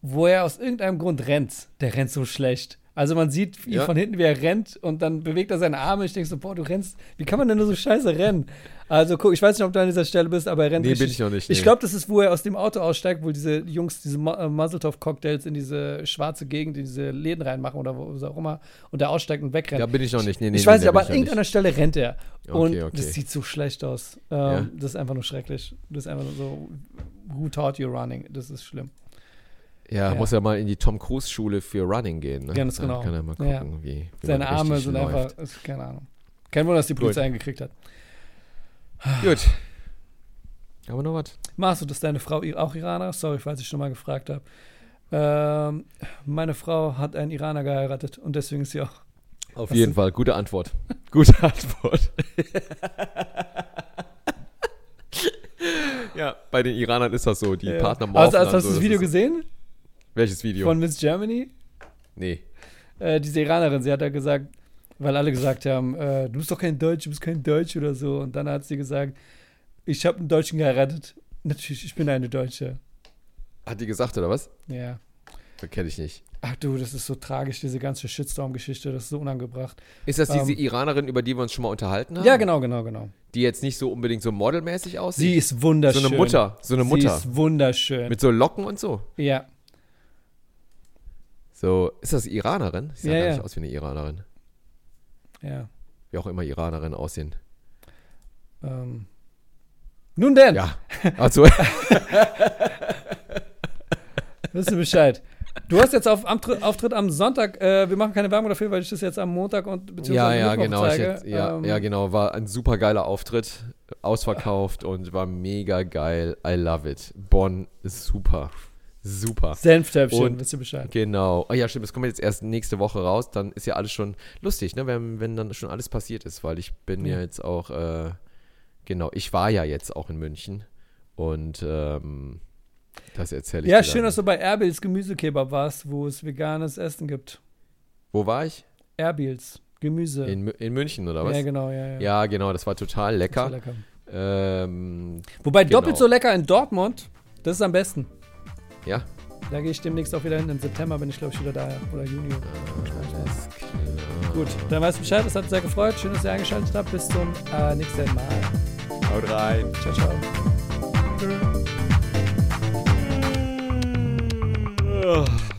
wo er aus irgendeinem Grund rennt. Der rennt so schlecht. Also man sieht ihn Ja. von hinten, wie er rennt und dann bewegt er seine Arme. Ich denke so, boah, du rennst, wie kann man denn nur so scheiße rennen? Also guck, ich weiß nicht, ob du an dieser Stelle bist, aber er rennt Nee, richtig. bin ich noch nicht. Ich nee. glaube, das ist, wo er aus dem Auto aussteigt, wo diese Jungs diese Mu- äh, Muzzle-Top-Cocktails in diese schwarze Gegend, in diese Läden reinmachen oder wo was auch immer und der aussteigt und wegrennt. Da bin ich noch nicht. Nee, nee, ich nee, weiß nee, nicht, aber bin an ich noch irgendeiner Stelle rennt er. Okay, Und okay. das sieht so schlecht aus. Ähm, Ja. Das ist einfach nur schrecklich. Das ist einfach nur so, who taught you running? Das ist schlimm. Ja, Ja. muss ja mal in die Tom Cruise Schule für Running gehen. Ne? Ganz Dann genau. kann er mal Ja. gucken, wie, wie Seine man Arme richtig sind läuft. einfach, ist, keine Ahnung. Kein Wunder, dass die Polizei ihn gekriegt hat. Gut. Aber noch was? Machst du, dass deine Frau ir- auch Iraner? Sorry, falls ich schon mal gefragt habe. Ähm, meine Frau hat einen Iraner geheiratet und deswegen ist sie auch. Auf Was jeden sind- Fall, gute Antwort. Gute Antwort. Ja, bei den Iranern ist das so. Die Ja. Partner Also, morphen also dann hast du so, das Video ist- gesehen Welches Video? von Miss Germany? nee. Äh, diese Iranerin, sie hat ja gesagt, weil alle gesagt haben, äh, du bist doch kein Deutsch, du bist kein Deutsch oder so. Und dann hat sie gesagt, ich habe einen Deutschen geheiratet. Natürlich, ich bin eine Deutsche. Hat die gesagt, oder was? Ja. Das kenne ich nicht. Ach du, das ist so tragisch, diese ganze Shitstorm-Geschichte, das ist so unangebracht. Ist das diese Ähm, Iranerin, über die wir uns schon mal unterhalten haben? Ja, genau, genau, genau. Die jetzt nicht so unbedingt so modelmäßig aussieht? Sie ist wunderschön. so eine Mutter, so eine Mutter. Sie ist wunderschön. Mit so Locken und so. ja. So, ist das Iranerin? Sieht ja, Ja, gar ja. nicht aus wie eine Iranerin. Ja. Wie auch immer Iranerinnen aussehen. Ähm. Nun denn, Ja. Also, wisst ihr Bescheid. Du hast jetzt auf Amtr- Auftritt am Sonntag, äh, wir machen keine Werbung dafür, weil ich das jetzt am Montag und ja, beziehungsweise ja, Mittwoch genau. Ich zeige. jetzt, ja, Ähm, ja, genau. War ein super geiler Auftritt. Ausverkauft und war mega geil. I love it. Bonn ist super. Super. Senftöpfchen, Und- wisst ihr Bescheid. Genau. Oh ja, stimmt. Das kommt jetzt erst nächste Woche raus. Dann ist ja alles schon lustig, ne? Wenn, wenn dann schon alles passiert ist, weil ich bin ja, Ja. jetzt auch, äh, genau, ich war ja jetzt auch in München und ähm, das erzähle ich Ja, dir schön, dann. dass du bei Erbils Gemüsekebab warst, wo es veganes Essen gibt. Wo war ich? Erbils, Gemüse. In, Mü- in München, oder was? Ja, genau, ja, ja. Ja, genau, das war total Das war lecker. lecker. Ähm, Wobei Genau. doppelt so lecker in Dortmund, das ist am besten. ja. Da gehe ich demnächst auch wieder hin. Im September bin ich, glaube ich, wieder da. Oder Juni. Alles klar. Gut, dann weißt du Bescheid. Das hat mich sehr gefreut. Schön, dass ihr eingeschaltet habt. Bis zum äh, nächsten Mal. Haut rein. Ciao, ciao. Ugh.